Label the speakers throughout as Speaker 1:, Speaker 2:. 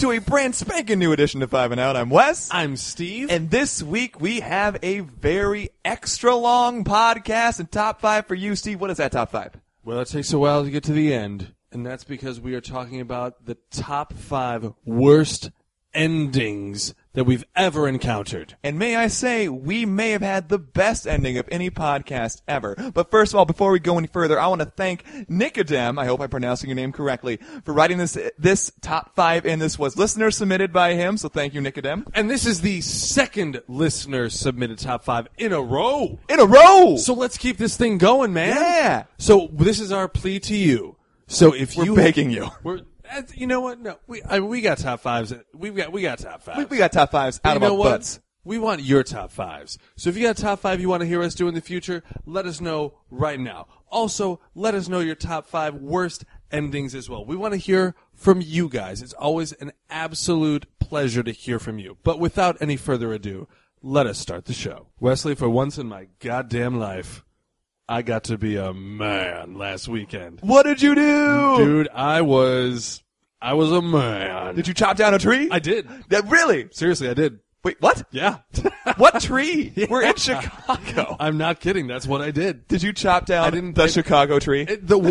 Speaker 1: to a brand spanking new edition of Five and Out. I'm Wes.
Speaker 2: I'm Steve.
Speaker 1: And this week we have a very extra long podcast and top five for you, Steve. What is that top five?
Speaker 2: Well, it takes a while to get to the end, and that's because we are talking about the top 5 worst endings that we've ever encountered.
Speaker 1: And may I say, we may have had the best ending of any podcast ever. But first of all, before we go any further, I want to thank Nicodem, I hope I'm pronouncing your name correctly, for writing this top 5, and this was listener submitted by him, so thank you, Nicodem.
Speaker 2: And this is the second listener submitted top 5 in a row.
Speaker 1: In a row!
Speaker 2: So let's keep this thing going, man.
Speaker 1: Yeah!
Speaker 2: So this is our plea to you. So if
Speaker 1: We're begging you.
Speaker 2: You know what? No, we got top 5s. We got top 5s.
Speaker 1: We got top 5s out of our butts.
Speaker 2: We want your top 5s. So if you got a top 5 you want to hear us do in the future, let us know right now. Also, let us know your top 5 worst endings as well. We want to hear from you guys. It's always an absolute pleasure to hear from you. But without any further ado, let us start the show. Wesley, for once in my goddamn life, I got to be a man last weekend.
Speaker 1: What did you do?
Speaker 2: Dude, I was a man.
Speaker 1: Did you chop down a tree?
Speaker 2: I did.
Speaker 1: Really?
Speaker 2: Seriously, I did.
Speaker 1: Wait, what?
Speaker 2: Yeah.
Speaker 1: What tree? Yeah. We're in Chicago.
Speaker 2: I'm not kidding. That's what I did.
Speaker 1: Did you chop down the Chicago tree?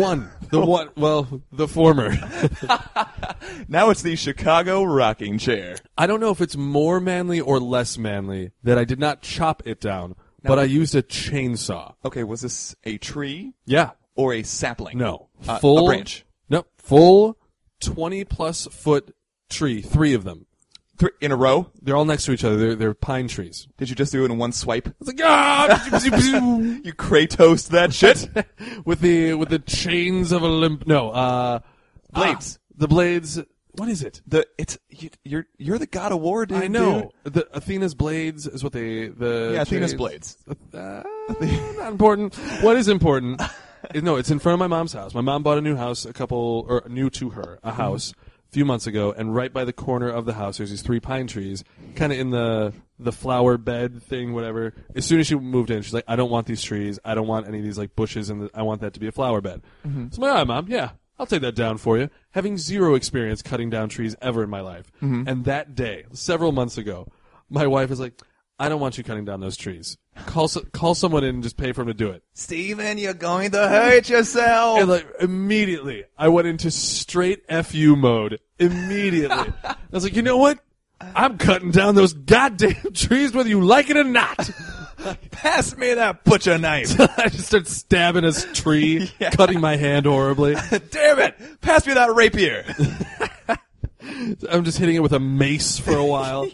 Speaker 2: The former.
Speaker 1: Now it's the Chicago rocking chair.
Speaker 2: I don't know if it's more manly or less manly that I did not chop it down, but I used a chainsaw.
Speaker 1: Okay, was this a tree?
Speaker 2: Yeah.
Speaker 1: Or a sapling?
Speaker 2: No.
Speaker 1: A branch?
Speaker 2: No. Full 20-plus foot tree. 3 of them.
Speaker 1: 3 in a row?
Speaker 2: They're all next to each other. They're pine trees.
Speaker 1: Did you just do it in one swipe?
Speaker 2: It's like, ah!
Speaker 1: You Kratos that shit?
Speaker 2: with the chains of Olymp. No,
Speaker 1: blades.
Speaker 2: The blades. What is it?
Speaker 1: You're the God of War, dude.
Speaker 2: I know. The Athena's blades is what
Speaker 1: Athena's blades.
Speaker 2: Not important. What is important? It's in front of my mom's house. My mom bought a new house, new to her, a house a few months ago, and right by the corner of the house, there's these 3 pine trees, kind of in the flower bed thing, whatever. As soon as she moved in, she's like, I don't want these trees. I don't want any of these like bushes, and I want that to be a flower bed. Mm-hmm. So I'm like, all right, Mom, yeah, I'll take that down for you. Having zero experience cutting down trees ever in my life. Mm-hmm. And that day, several months ago, my wife is like, I don't want you cutting down those trees. Call someone in and just pay for him to do it.
Speaker 1: Steven, you're going to hurt yourself.
Speaker 2: And like immediately, I went into straight FU mode. Immediately. I was like, you know what? I'm cutting down those goddamn trees whether you like it or not.
Speaker 1: Pass me that butcher knife.
Speaker 2: I just start stabbing a tree, cutting my hand horribly.
Speaker 1: Damn it! Pass me that rapier.
Speaker 2: I'm just hitting it with a mace for a while.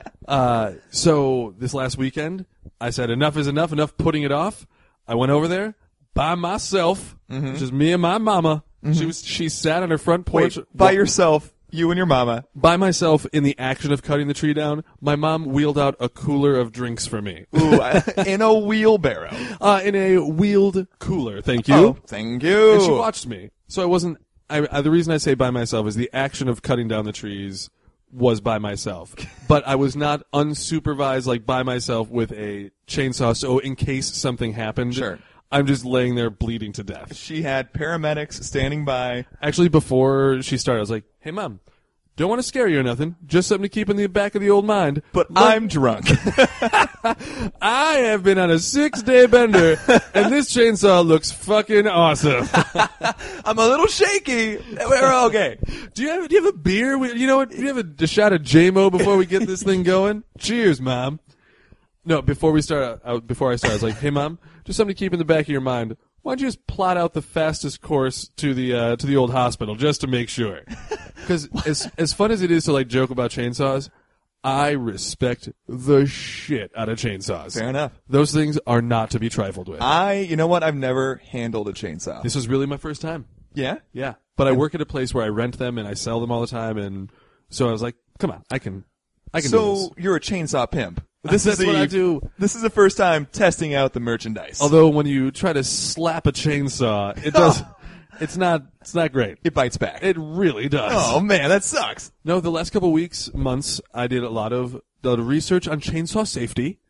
Speaker 2: So this last weekend, I said enough is enough putting it off. I went over there by myself, just me and my mama. Mm-hmm. She sat on her front porch.
Speaker 1: Wait, by yourself, you and your mama.
Speaker 2: By myself in the action of cutting the tree down. My mom wheeled out a cooler of drinks for me.
Speaker 1: Ooh, in a wheelbarrow.
Speaker 2: In a wheeled cooler, thank you.
Speaker 1: Oh, thank you.
Speaker 2: And she watched me. So I wasn't, the reason I say by myself is the action of cutting down the trees was by myself. But I was not unsupervised, like by myself with a chainsaw, so in case something happened,
Speaker 1: sure.
Speaker 2: I'm just laying there bleeding to death.
Speaker 1: She had paramedics standing by.
Speaker 2: Actually, before she started, I was like, hey, Mom, don't want to scare you or nothing. Just something to keep in the back of the old mind.
Speaker 1: But I'm drunk.
Speaker 2: I have been on a 6-day bender, and this chainsaw looks fucking awesome.
Speaker 1: I'm a little shaky. We're okay.
Speaker 2: Do you have a beer? You know what? Do you have a shot of JMO before we get this thing going? Cheers, Mom. No, before I started, I was like, hey, Mom, just something to keep in the back of your mind. Why don't you just plot out the fastest course to the old hospital just to make sure? Because as fun as it is to like joke about chainsaws, I respect the shit out of chainsaws.
Speaker 1: Fair enough.
Speaker 2: Those things are not to be trifled with.
Speaker 1: You know what? I've never handled a chainsaw.
Speaker 2: This was really my first time.
Speaker 1: Yeah?
Speaker 2: Yeah. But I work at a place where I rent them and I sell them all the time, and so I was like, come on, I can do this.
Speaker 1: So you're a chainsaw pimp.
Speaker 2: That's what I do.
Speaker 1: This is the first time testing out the merchandise.
Speaker 2: Although when you try to slap a chainsaw, it does. It's not great.
Speaker 1: It bites back.
Speaker 2: It really does.
Speaker 1: Oh man, that sucks.
Speaker 2: No, the last couple weeks, months, I did a lot of research on chainsaw safety.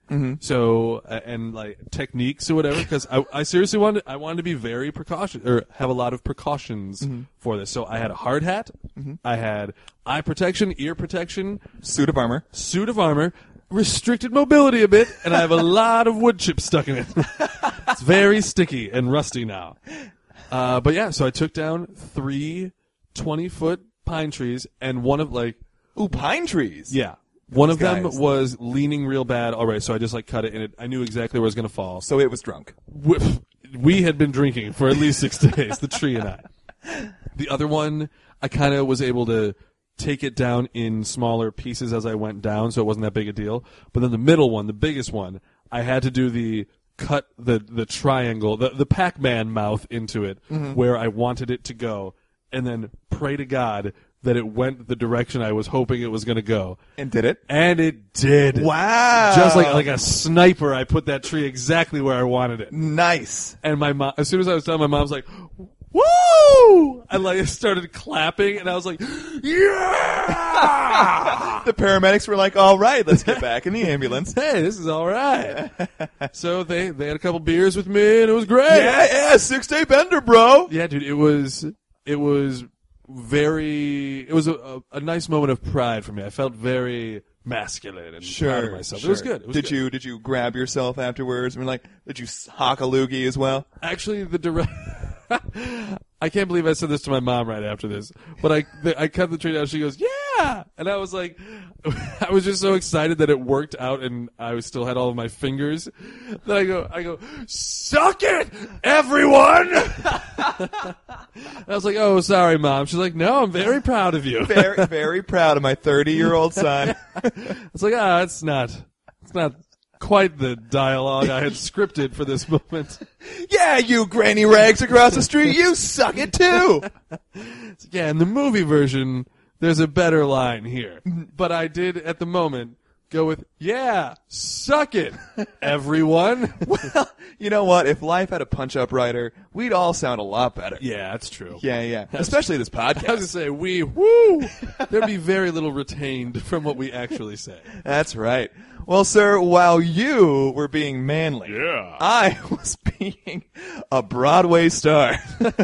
Speaker 2: So and like techniques or whatever, because I seriously wanted to be very precaution or have a lot of precautions for this. So I had a hard hat, I had eye protection, ear protection,
Speaker 1: Suit of armor.
Speaker 2: restricted mobility a bit, and I have a lot of wood chips stuck in it. It's very sticky and rusty now. But yeah, so I took down 3 20-foot pine trees, and one of
Speaker 1: Ooh, pine trees.
Speaker 2: yeah. One of them
Speaker 1: guys.
Speaker 2: was leaning real bad. All right, so I just cut it, and I knew exactly where it was going to fall.
Speaker 1: So it was drunk.
Speaker 2: We had been drinking for at least 6 days, the tree and I. The other one, I kind of was able to take it down in smaller pieces as I went down, so it wasn't that big a deal. But then the middle one, the biggest one, I had to do the triangle, the Pac-Man mouth into it, where I wanted it to go, and then pray to God that it went the direction I was hoping it was going to go.
Speaker 1: And did it?
Speaker 2: And it did.
Speaker 1: Wow.
Speaker 2: Just like a sniper, I put that tree exactly where I wanted it.
Speaker 1: Nice.
Speaker 2: And my mom, as soon as I was done, my mom's like, "Woo!" I started clapping, and I was like, "Yeah!"
Speaker 1: The paramedics were like, all right, let's get back in the ambulance.
Speaker 2: Hey, this is all right. So they had a couple beers with me, and it was great.
Speaker 1: Yeah, 6-day bender, bro.
Speaker 2: Yeah, dude, it was a nice moment of pride for me. I felt very masculine and proud of myself.
Speaker 1: Sure.
Speaker 2: It was good. It was good.
Speaker 1: Did you grab yourself afterwards? I mean, did you hock a loogie as well?
Speaker 2: Actually, I can't believe I said this to my mom right after this, but I cut the tree down. She goes, "Yeah," and I was like, I was just so excited that it worked out, and I still had all of my fingers. Then I go, "Suck it, everyone!" I was like, "Oh, sorry, Mom." She's like, "No, I'm very proud of you."
Speaker 1: Very, very proud of my 30-year-old son.
Speaker 2: It's like, it's not quite the dialogue I had scripted for this moment.
Speaker 1: Yeah, you granny rags across the street, you suck it too.
Speaker 2: Yeah, in the movie version, there's a better line here. But I did, at the moment, go with, "Yeah, suck it, everyone."
Speaker 1: Well, you know what? If life had a punch-up writer, we'd all sound a lot better.
Speaker 2: Yeah, that's true.
Speaker 1: Yeah. Especially this podcast.
Speaker 2: I was going to say, there'd be very little retained from what we actually say.
Speaker 1: That's right. Well, sir, while you were being manly,
Speaker 2: Yeah.
Speaker 1: I was being a Broadway star.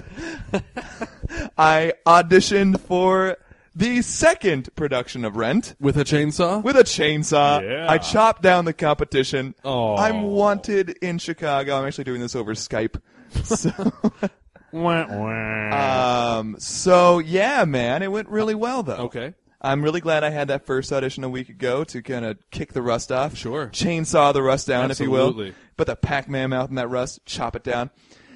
Speaker 1: I auditioned for the second production of Rent.
Speaker 2: With a chainsaw?
Speaker 1: With a chainsaw.
Speaker 2: Yeah.
Speaker 1: I chopped down the competition.
Speaker 2: Oh.
Speaker 1: I'm wanted in Chicago. I'm actually doing this over Skype. So yeah, man, it went really well though.
Speaker 2: Okay.
Speaker 1: I'm really glad I had that first audition a week ago to kind of kick the rust off.
Speaker 2: Sure.
Speaker 1: Chainsaw the rust down, if you will.
Speaker 2: Absolutely.
Speaker 1: Put the Pac-Man mouth in that rust, chop it down.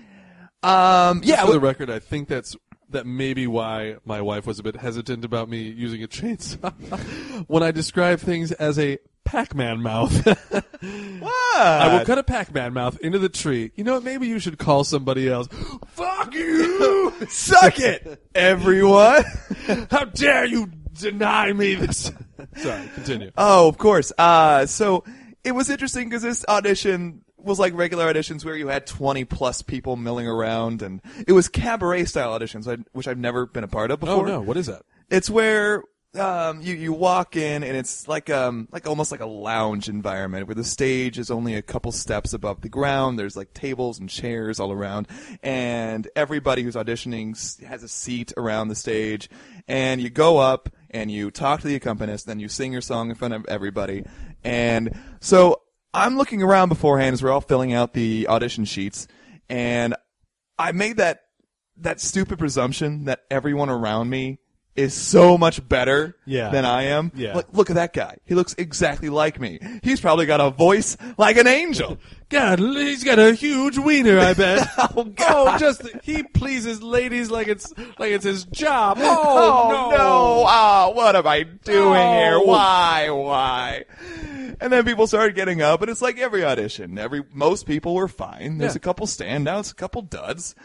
Speaker 2: For the record, I think that may be why my wife was a bit hesitant about me using a chainsaw when I describe things as a Pac-Man mouth.
Speaker 1: What?
Speaker 2: I will cut a Pac-Man mouth into the tree. You know what? Maybe you should call somebody else. Fuck you!
Speaker 1: Suck it, everyone.
Speaker 2: How dare you deny me this? Sorry, continue.
Speaker 1: Oh, of course. So it was interesting because this audition was like regular auditions where you had 20-plus people milling around, and it was cabaret-style auditions, which I've never been a part of before.
Speaker 2: Oh, no. What is that?
Speaker 1: It's where you walk in, and it's like almost like a lounge environment where the stage is only a couple steps above the ground. There's like tables and chairs all around, and everybody who's auditioning has a seat around the stage. And you go up and you talk to the accompanist, then you sing your song in front of everybody. And so I'm looking around beforehand as we're all filling out the audition sheets, and I made that stupid presumption that everyone around me is so much better than I am.
Speaker 2: Yeah.
Speaker 1: Like, look at that guy. He looks exactly like me. He's probably got a voice like an angel.
Speaker 2: God, he's got a huge wiener, I bet.
Speaker 1: Oh, God.
Speaker 2: He pleases ladies like it's his job.
Speaker 1: Oh, no. Oh, what am I doing here? Why? And then people started getting up, and it's like every audition. Most people were fine. There's a couple standouts, a couple duds.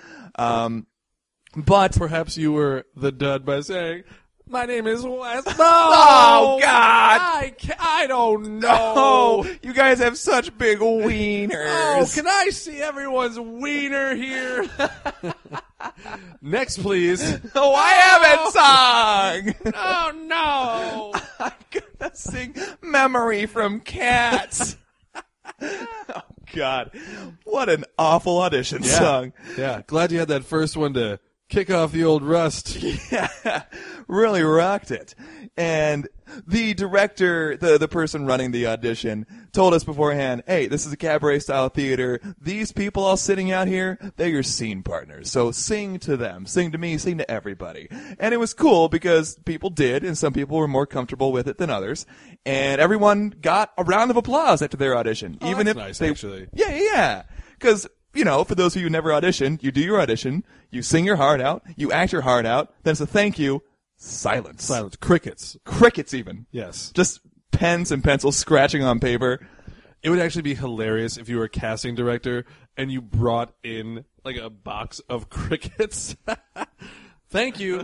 Speaker 1: But
Speaker 2: perhaps you were the dud by saying, "My name is Wes." No!
Speaker 1: Oh, God!
Speaker 2: I don't know.
Speaker 1: Oh, you guys have such big wieners.
Speaker 2: Oh, can I see everyone's wiener here? Next, please.
Speaker 1: Oh, I haven't sung.
Speaker 2: Oh, no.
Speaker 1: I'm gonna sing Memory from Cats. God. What an awful audition song.
Speaker 2: Yeah, glad you had that first one to kick off the old rust.
Speaker 1: Yeah, really rocked it. And the director, the person running the audition, told us beforehand, hey, this is a cabaret-style theater. These people all sitting out here, they're your scene partners. So sing to them. Sing to me, sing to everybody. And it was cool because people did, and some people were more comfortable with it than others. And everyone got a round of applause after their audition.
Speaker 2: Oh,
Speaker 1: even
Speaker 2: that's
Speaker 1: if
Speaker 2: nice,
Speaker 1: they,
Speaker 2: actually.
Speaker 1: Yeah. Because, you know, for those of you who never auditioned, you do your audition, you sing your heart out, you act your heart out, then it's a thank you. Silence.
Speaker 2: Silence. Crickets.
Speaker 1: Crickets even.
Speaker 2: Yes.
Speaker 1: Just pens and pencils scratching on paper.
Speaker 2: It would actually be hilarious if you were a casting director and you brought in like a box of crickets. Thank you.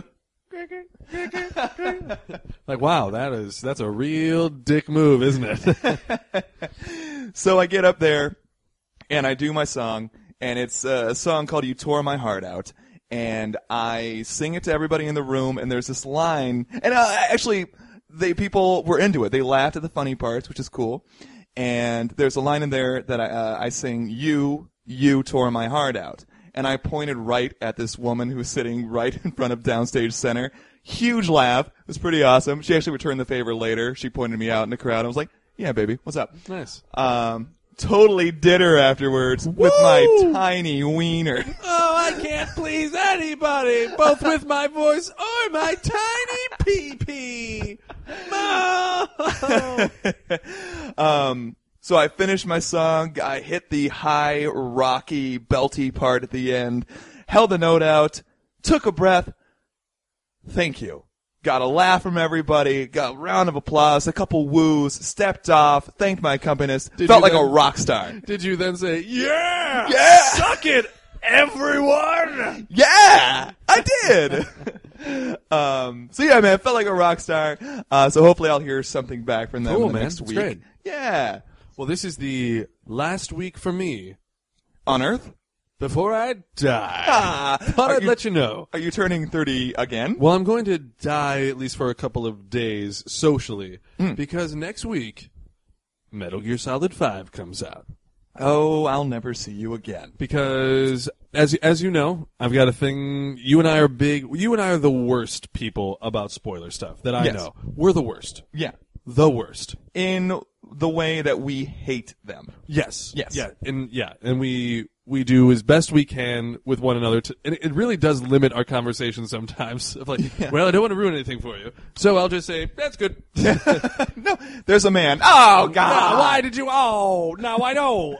Speaker 2: Like, wow, that's a real dick move, isn't it?
Speaker 1: So I get up there and I do my song, and it's a song called You Tore My Heart Out. And I sing it to everybody in the room, and there's this line, and actually, people were into it. They laughed at the funny parts, which is cool. And there's a line in there that I sing, you tore my heart out. And I pointed right at this woman who was sitting right in front of Downstage Center. Huge laugh. It was pretty awesome. She actually returned the favor later. She pointed me out in the crowd. I was like, yeah, baby, what's up?
Speaker 2: Nice.
Speaker 1: Totally did her afterwards with my tiny wiener.
Speaker 2: Oh, I can't please anybody, both with my voice or my tiny pee-pee.
Speaker 1: So I finished my song. I hit the high, rocky, belty part at the end, held the note out, took a breath. Thank you. Got a laugh from everybody, got a round of applause, a couple woos, stepped off, thanked my accompanist, felt like a rock star.
Speaker 2: Did you then say, yeah,
Speaker 1: suck
Speaker 2: it, everyone?
Speaker 1: Yeah, I did. So yeah, man, felt like a rock star. So hopefully I'll hear something back from them next week.
Speaker 2: Great.
Speaker 1: Yeah.
Speaker 2: Well, this is the last week for me
Speaker 1: On Earth?
Speaker 2: before I die. Thought I'd let you know.
Speaker 1: Are you turning 30 again?
Speaker 2: Well, I'm going to die at least for a couple of days socially because next week Metal Gear Solid 5 comes out.
Speaker 1: Oh, I'll never see you again.
Speaker 2: Because as you know, I've got a thing. You and I are big. You and I are the worst people about spoiler stuff that I know. We're the worst.
Speaker 1: Yeah.
Speaker 2: The worst.
Speaker 1: In the way that we hate them.
Speaker 2: Yes.
Speaker 1: Yes.
Speaker 2: Yeah. And we do as best we can with one another. And it really does limit our conversation sometimes. Of like, well, I don't want to ruin anything for you, so I'll just say that's good.
Speaker 1: No, there's a man. Oh God!
Speaker 2: Why did you? Oh, now I know.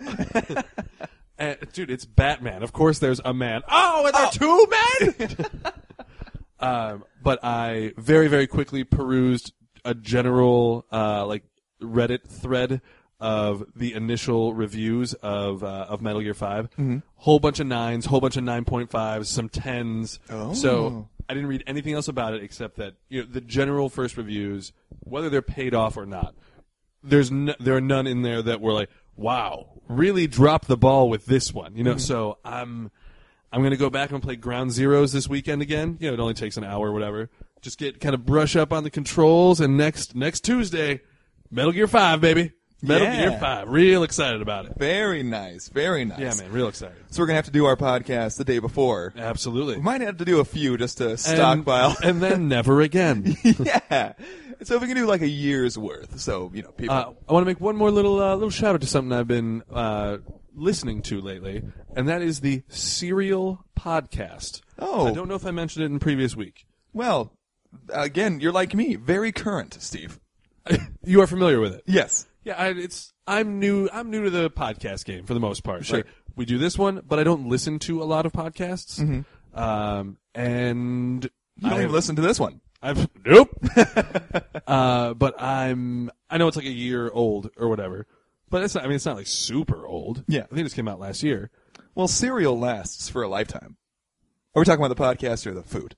Speaker 2: Dude, it's Batman. Of course, there's a man. Oh, are there two men? But I very, very quickly perused a general like Reddit thread of the initial reviews of Metal Gear 5. Mm-hmm. Whole bunch of 9s, whole bunch of 9.5s, some 10s.
Speaker 1: Oh.
Speaker 2: So I didn't read anything else about it except that the general first reviews, whether they're paid off or not, there are none in there that were like, wow, really dropped the ball with this one. Mm-hmm. So I'm going to go back and play Ground Zeroes this weekend again. It only takes an hour or whatever. Just kind of brush up on the controls, and next Tuesday, Metal Gear 5, baby. Metal Gear 5. Real excited about it.
Speaker 1: Very nice. Very nice.
Speaker 2: Yeah, man. Real excited.
Speaker 1: So we're going to have to do our podcast the day before.
Speaker 2: Absolutely.
Speaker 1: We might have to do a few just to stockpile.
Speaker 2: And then never again.
Speaker 1: Yeah. So if we can do like a year's worth. So, people.
Speaker 2: I want to make one more little shout out to something I've been listening to lately, and that is the Serial podcast.
Speaker 1: Oh.
Speaker 2: I don't know if I mentioned it in the previous week.
Speaker 1: Well, again, you're like me. Very current, Steve.
Speaker 2: You are familiar with it?
Speaker 1: Yes.
Speaker 2: Yeah, I'm new to the podcast game for the most part.
Speaker 1: Sure.
Speaker 2: Like, we do this one, but I don't listen to a lot of podcasts. Mm-hmm. And
Speaker 1: you don't even listen to this one.
Speaker 2: Nope. But I know it's like a year old or whatever, but it's not like super old.
Speaker 1: Yeah.
Speaker 2: I think this came out last year.
Speaker 1: Well, Serial lasts for a lifetime. Are we talking about the podcast or the food?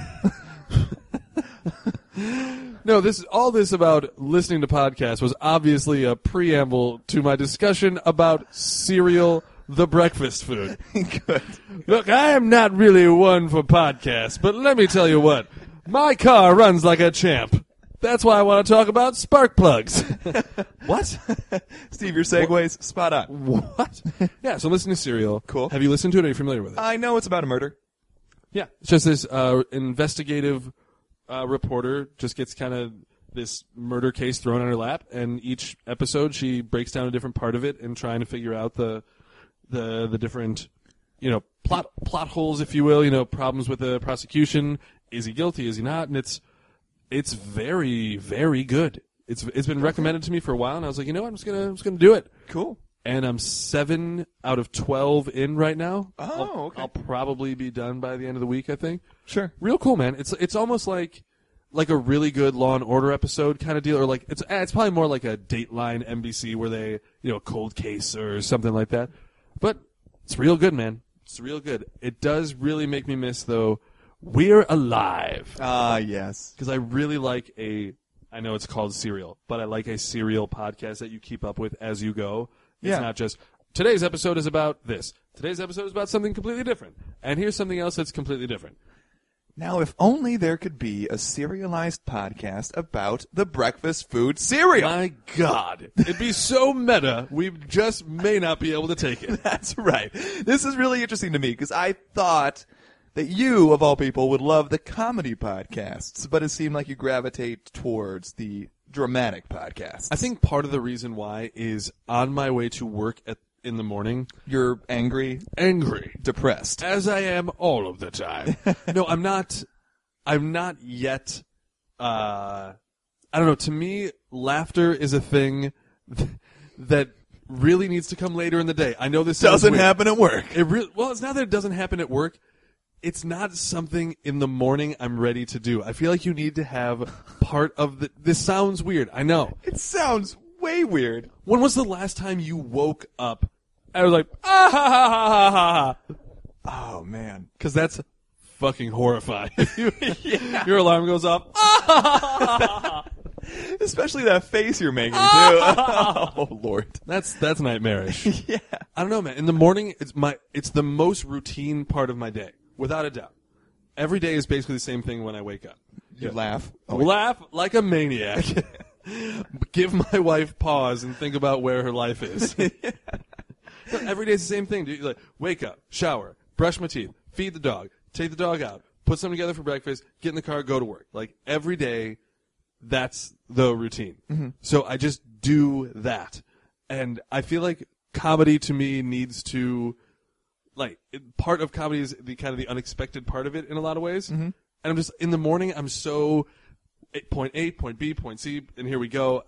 Speaker 2: No, all this about listening to podcasts was obviously a preamble to my discussion about cereal, the breakfast food.
Speaker 1: Good.
Speaker 2: Look, I am not really one for podcasts, but let me tell you what. My car runs like a champ. That's why I want to talk about spark plugs. What?
Speaker 1: Steve, your segues, spot on.
Speaker 2: What? Yeah, so listen to Serial.
Speaker 1: Cool.
Speaker 2: Have you listened to it? Are you familiar with it?
Speaker 1: I know it's about a murder.
Speaker 2: Yeah. It's just this investigative reporter just gets kind of this murder case thrown on her lap, and each episode she breaks down a different part of it and trying to figure out the different, plot holes, if you will, problems with the prosecution. Is he guilty? Is he not? And it's very, very good. It's been recommended to me for a while, and I was like, you know what? I'm just gonna do it.
Speaker 1: Cool.
Speaker 2: And I'm 7 out of 12 in right now.
Speaker 1: Oh, okay.
Speaker 2: I'll probably be done by the end of the week, I think.
Speaker 1: Sure.
Speaker 2: Real cool, man. It's almost like a really good Law and Order episode kind of deal, or like it's probably more like a Dateline NBC where they, cold case or something like that. But it's real good, man. It's real good. It does really make me miss, though, We're Alive.
Speaker 1: Ah, yes.
Speaker 2: Because I really like I know it's called Serial, but I like a serial podcast that you keep up with as you go. It's not just, today's episode is about this. Today's episode is about something completely different. And here's something else that's completely different.
Speaker 1: Now, if only there could be a serialized podcast about the breakfast food cereal.
Speaker 2: My God. It'd be so meta, we just may not be able to take it.
Speaker 1: That's right. This is really interesting to me because I thought that you, of all people, would love the comedy podcasts, but it seemed like you gravitate towards the dramatic podcasts.
Speaker 2: I think part of the reason why is on my way to work in the morning.
Speaker 1: You're angry, depressed.
Speaker 2: As I am all of the time. No, I'm not yet, I don't know, to me, laughter is a thing that really needs to come later in the day. I know this
Speaker 1: doesn't happen at work.
Speaker 2: It's not that it doesn't happen at work. It's not something in the morning I'm ready to do. I feel like you need to have part of this sounds weird. I know.
Speaker 1: It sounds way weird.
Speaker 2: When was the last time you woke up and was like, ah ha ha ha ha ha?
Speaker 1: Oh, man.
Speaker 2: Because that's fucking horrifying. Your alarm goes off. Ah ha ha ha ha.
Speaker 1: Especially that face you're making, too. Oh, Lord.
Speaker 2: That's nightmarish.
Speaker 1: Yeah.
Speaker 2: I don't know, man. In the morning, it's the most routine part of my day, without a doubt. Every day is basically the same thing when I wake up.
Speaker 1: You laugh.
Speaker 2: Laugh like a maniac. Give my wife pause and think about where her life is. Every day is the same thing, dude. Like, wake up, shower, brush my teeth, feed the dog, take the dog out, put something together for breakfast, get in the car, go to work. Like, every day, that's the routine. Mm-hmm. So I just do that. And I feel like comedy to me needs to, part of comedy is the kind of the unexpected part of it in a lot of ways. Mm-hmm. And I'm just, in the morning, I'm so point A, point B, point C, and here we go.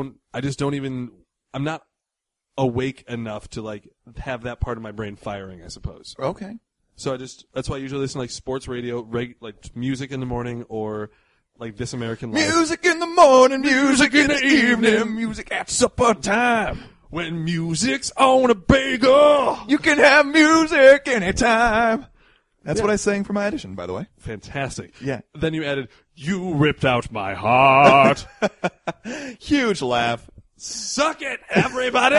Speaker 2: I'm not awake enough to have that part of my brain firing, I suppose.
Speaker 1: Okay.
Speaker 2: So that's why I usually listen to sports radio, music in the morning, or This American Life.
Speaker 1: Music in the morning, music in the evening, music at supper time.
Speaker 2: When music's on a bagel,
Speaker 1: you can have music anytime. That's what I sang for my audition, by the way.
Speaker 2: Fantastic.
Speaker 1: Yeah.
Speaker 2: Then you added, you ripped out my heart.
Speaker 1: Huge laugh.
Speaker 2: Suck it, everybody!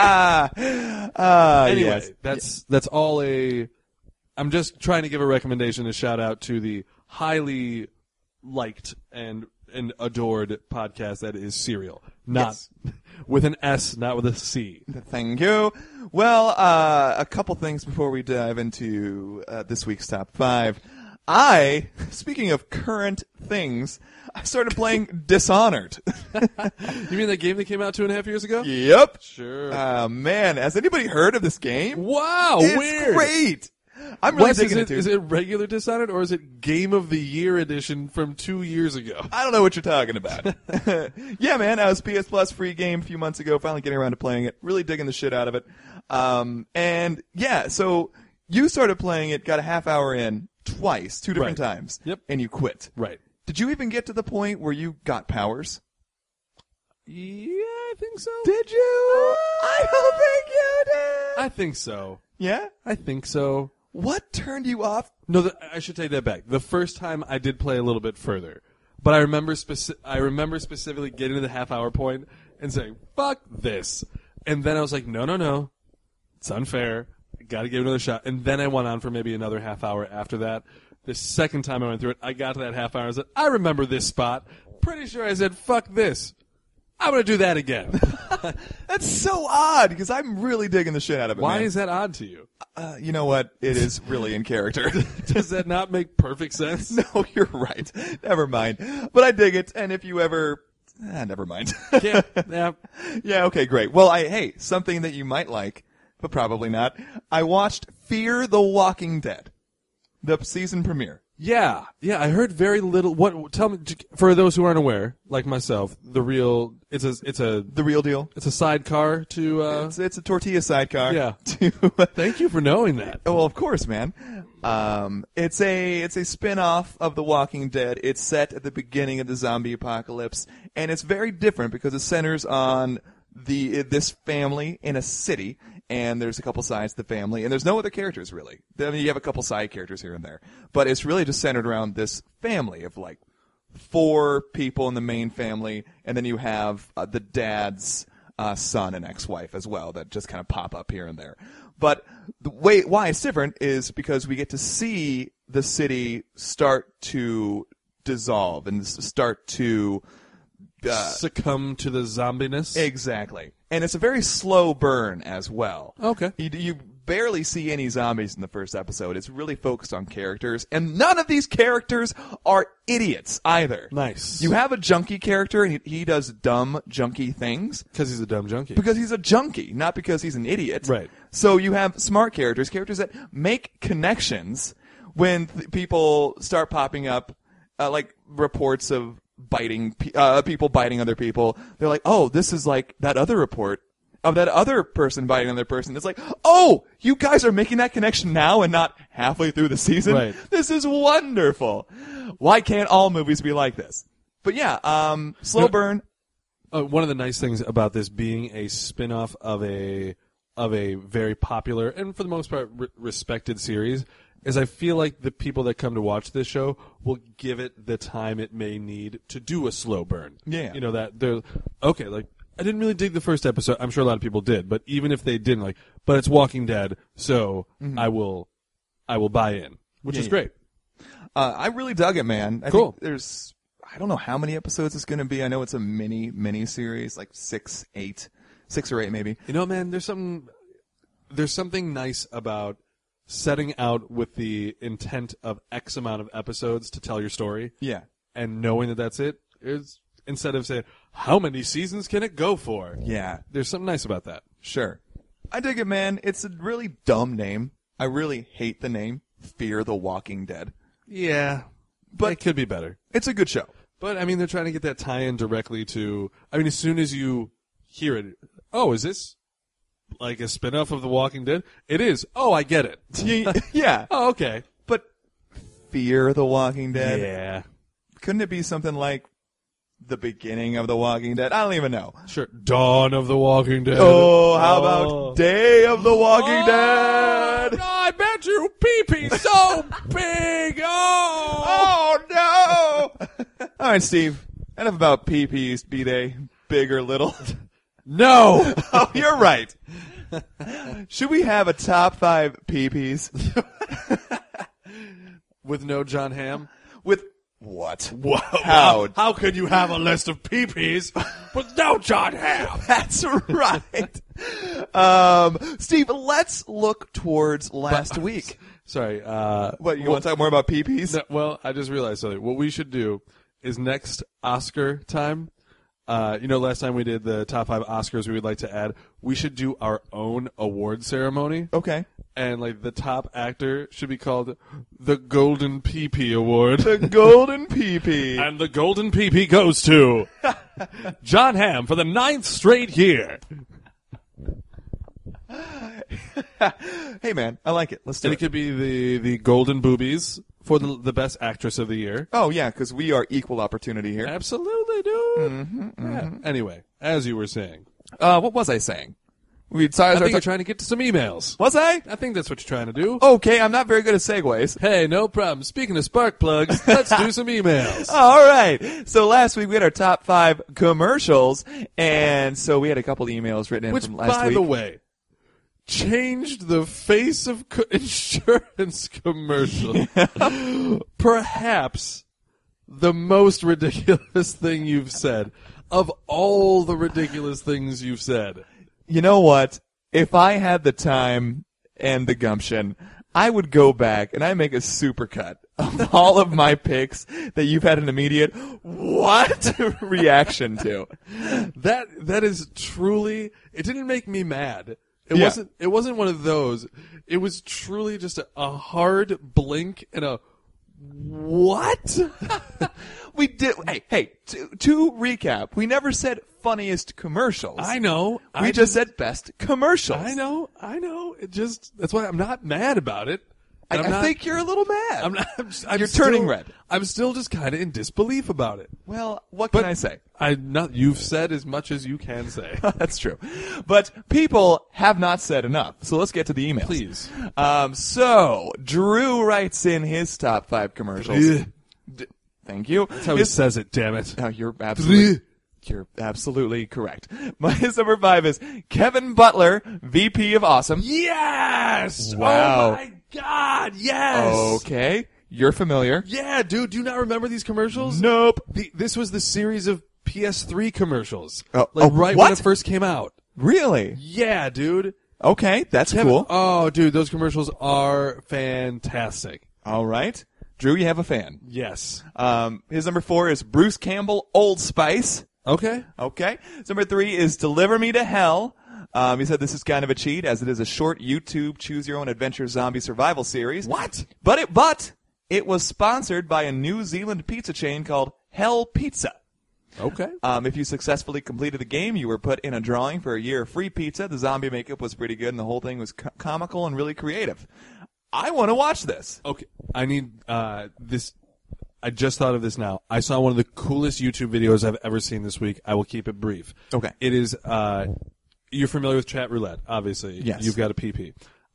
Speaker 2: Anyway,
Speaker 1: yes.
Speaker 2: that's all I'm just trying to give a recommendation, a shout out to the highly liked and adored podcast that is Serial. Not with an S, not with a C.
Speaker 1: Thank you. Well, a couple things before we dive into this week's top 5. Speaking of current things, I started playing Dishonored.
Speaker 2: You mean that game that came out 2.5 years ago?
Speaker 1: Yep.
Speaker 2: Sure.
Speaker 1: Man, has anybody heard of this game?
Speaker 2: Wow,
Speaker 1: it's
Speaker 2: weird.
Speaker 1: Great. I'm really digging into it.
Speaker 2: Is it regular Dishonored or is it Game of the Year edition from 2 years ago?
Speaker 1: I don't know what you're talking about. Yeah, man, I was PS Plus free game a few months ago, finally getting around to playing it. Really digging the shit out of it. And yeah, so you started playing it, got a half hour in twice, 2 different times.
Speaker 2: Yep.
Speaker 1: And you quit.
Speaker 2: Right.
Speaker 1: Did you even get to the point where you got powers?
Speaker 2: Yeah, I think so.
Speaker 1: Did you? I don't think you did.
Speaker 2: I think so.
Speaker 1: Yeah?
Speaker 2: I think so.
Speaker 1: What turned you off?
Speaker 2: No, I should take that back. The first time I did play a little bit further, but I remember specifically getting to the half-hour point and saying, "Fuck this," and then I was like, "No, it's unfair. Got to give it another shot." And then I went on for maybe another half hour after that. The second time I went through it, I got to that half hour. I said, "I remember this spot. Pretty sure I said, fuck this. I'm going to do that again.
Speaker 1: That's so odd because I'm really digging the shit out of it.
Speaker 2: Why
Speaker 1: man.
Speaker 2: is that odd to you?
Speaker 1: You know what? It is really in character.
Speaker 2: Does that not make perfect sense?
Speaker 1: No, you're right. Never mind. But I dig it. And if you ever, never mind.
Speaker 2: Yeah.
Speaker 1: Yeah. Okay. Great. Well, hey, something that you might like, but probably not. I watched Fear the Walking Dead, the season premiere.
Speaker 2: Yeah, I heard very little. Tell me, for those who aren't aware, like myself,
Speaker 1: The real deal.
Speaker 2: it's a sidecar to.
Speaker 1: It's a tortilla sidecar.
Speaker 2: Yeah.
Speaker 1: To,
Speaker 2: Thank you for knowing that.
Speaker 1: well, of course, man. It's a spin-off of The Walking Dead. It's set at the beginning of the zombie apocalypse, and it's very different because it centers on this family in a city, and there's a couple sides to the family, and there's no other characters really. I mean, you have a couple side characters here and there, but it's really just centered around this family of like 4 people in the main family, and then you have the dad's son and ex-wife as well that just kind of pop up here and there. But the way why it's different is because we get to see the city start to dissolve and start to
Speaker 2: succumb to the zombiness.
Speaker 1: Exactly. And it's a very slow burn as well.
Speaker 2: Okay.
Speaker 1: You barely see any zombies in the first episode. It's really focused on characters, and none of these characters are idiots either.
Speaker 2: Nice.
Speaker 1: You have a junkie character, and he does dumb, junkie things.
Speaker 2: Because he's a dumb junkie.
Speaker 1: Because he's a junkie, not because he's an idiot.
Speaker 2: Right.
Speaker 1: So you have smart characters that make connections when people start popping up, like reports of people biting other people. They're like, oh, this is like that other report of that other person biting another person. It's like, oh, you guys are making that connection now and not halfway through the season?
Speaker 2: Right.
Speaker 1: This is wonderful. Why can't all movies be like this? But yeah, slow burn.
Speaker 2: One of the nice things about this being a spin-off of a very popular and for the most part respected series is I feel like the people that come to watch this show will give it the time it may need to do a slow burn.
Speaker 1: Yeah.
Speaker 2: You know, that they're, okay, like, I didn't really dig the first episode. I'm sure a lot of people did, but even if they didn't, like, but it's Walking Dead, so I will buy in, which is great.
Speaker 1: I really dug it, man. I
Speaker 2: Cool.
Speaker 1: think I don't know how many episodes it's going to be. I know it's a mini series, like 6 or 8 maybe.
Speaker 2: You know, man, there's something nice about setting out with the intent of X amount of episodes to tell your story.
Speaker 1: Yeah.
Speaker 2: And knowing that that's it is, instead of saying, how many seasons can it go for?
Speaker 1: Yeah.
Speaker 2: There's something nice about that.
Speaker 1: Sure. I dig it, man. It's a really dumb name. I really hate the name, Fear the Walking Dead.
Speaker 2: Yeah. But it could be better.
Speaker 1: It's a good show.
Speaker 2: But, I mean, they're trying to get that tie-in directly to, I mean, as soon as you hear it, oh, is this like a spin-off of The Walking Dead? It is. Oh, I get it.
Speaker 1: Yeah.
Speaker 2: Oh, okay.
Speaker 1: But Fear the Walking Dead?
Speaker 2: Yeah.
Speaker 1: Couldn't it be something like the beginning of The Walking Dead? I don't even know.
Speaker 2: Sure. Dawn of The Walking Dead.
Speaker 1: Oh, how about Day of the Walking Dead?
Speaker 2: I bet you pee-pee's so big.
Speaker 1: Oh, no. All right, Steve. Enough about pee-pees, be they big or little.
Speaker 2: No.
Speaker 1: Oh, you're right. Should we have a top 5 pee-pees?
Speaker 2: With no John Hamm?
Speaker 1: With what?
Speaker 2: Whoa. How could you have a list of pee-pees with no John Hamm?
Speaker 1: That's right. Steve, let's look towards last week.
Speaker 2: Sorry.
Speaker 1: What, you want to talk more about pee-pees?
Speaker 2: No, well, I just realized something. What we should do is next Oscar time, last time we did the top 5 Oscars we would like to add, we should do our own award ceremony.
Speaker 1: Okay.
Speaker 2: And, like, the top actor should be called the Golden Pee-Pee Award.
Speaker 1: The Golden Pee-Pee.
Speaker 2: And the Golden Pee-Pee goes to John Hamm for the 9th straight year.
Speaker 1: Hey, man, I like it. Let's do
Speaker 2: And
Speaker 1: it.
Speaker 2: it could be the Golden Boobies for the best actress of the year.
Speaker 1: Oh, yeah, because we are equal opportunity here.
Speaker 2: Absolutely, dude. Yeah. Anyway, as you were saying.
Speaker 1: What was I saying?
Speaker 2: I think you're trying to get to some emails.
Speaker 1: Was I?
Speaker 2: I think that's what you're trying to do.
Speaker 1: Okay, I'm not very good at segues.
Speaker 2: Hey, no problem. Speaking of spark plugs, let's do some emails.
Speaker 1: All right. So last week we had our top 5 commercials, and so we had a couple emails written in
Speaker 2: Which,
Speaker 1: from last
Speaker 2: by
Speaker 1: week.
Speaker 2: the way, changed the face of insurance commercial. Perhaps the most ridiculous thing you've said of all the ridiculous things you've said.
Speaker 1: You know what? If I had the time and the gumption, I would go back and I make a supercut of all of my picks that you've had an immediate what reaction to.
Speaker 2: That is truly. It didn't make me mad. It
Speaker 1: Yeah.
Speaker 2: wasn't. It wasn't one of those. It was truly just a hard blink and a what?
Speaker 1: We did. Hey. To recap, we never said funniest commercials.
Speaker 2: I know.
Speaker 1: We just said best commercials.
Speaker 2: I know. It just. That's why I'm not mad about it.
Speaker 1: I
Speaker 2: I'm not,
Speaker 1: think you're a little mad.
Speaker 2: I'm not. I'm
Speaker 1: You're
Speaker 2: still,
Speaker 1: turning red.
Speaker 2: I'm still just kind of in disbelief about it.
Speaker 1: Well, what can I say?
Speaker 2: You've said as much as you can say.
Speaker 1: That's true. But people have not said enough. So let's get to the emails.
Speaker 2: Please.
Speaker 1: So Drew writes in his top 5 commercials.
Speaker 2: Ugh.
Speaker 1: Thank you.
Speaker 2: That's how he says it. Damn it.
Speaker 1: No, you're absolutely correct. His number 5 is Kevin Butler, VP of Awesome.
Speaker 2: Yes.
Speaker 1: Wow.
Speaker 2: Oh my God. Yes.
Speaker 1: Okay. You're familiar.
Speaker 2: Yeah, dude. Do you not remember these commercials?
Speaker 1: Nope.
Speaker 2: This was the series of PS3 commercials.
Speaker 1: Oh,
Speaker 2: right
Speaker 1: what?
Speaker 2: when it first came out.
Speaker 1: Really?
Speaker 2: Yeah, dude.
Speaker 1: Okay. That's cool.
Speaker 2: Oh, dude, those commercials are fantastic.
Speaker 1: All right. Drew, you have a fan.
Speaker 2: Yes.
Speaker 1: His number 4 is Bruce Campbell, Old Spice.
Speaker 2: Okay.
Speaker 1: Okay. Number 3 is Deliver Me to Hell. He said this is kind of a cheat, as it is a short YouTube choose-your-own-adventure zombie survival series.
Speaker 2: What?
Speaker 1: But it was sponsored by a New Zealand pizza chain called Hell Pizza.
Speaker 2: Okay.
Speaker 1: If you successfully completed the game, you were put in a drawing for a year of free pizza. The zombie makeup was pretty good, and the whole thing was comical and really creative. I want to watch this.
Speaker 2: Okay. I need this. I just thought of this now. I saw one of the coolest YouTube videos I've ever seen this week. I will keep it brief.
Speaker 1: Okay.
Speaker 2: It is. You're familiar with chat roulette, obviously.
Speaker 1: Yes.
Speaker 2: You've got a PP.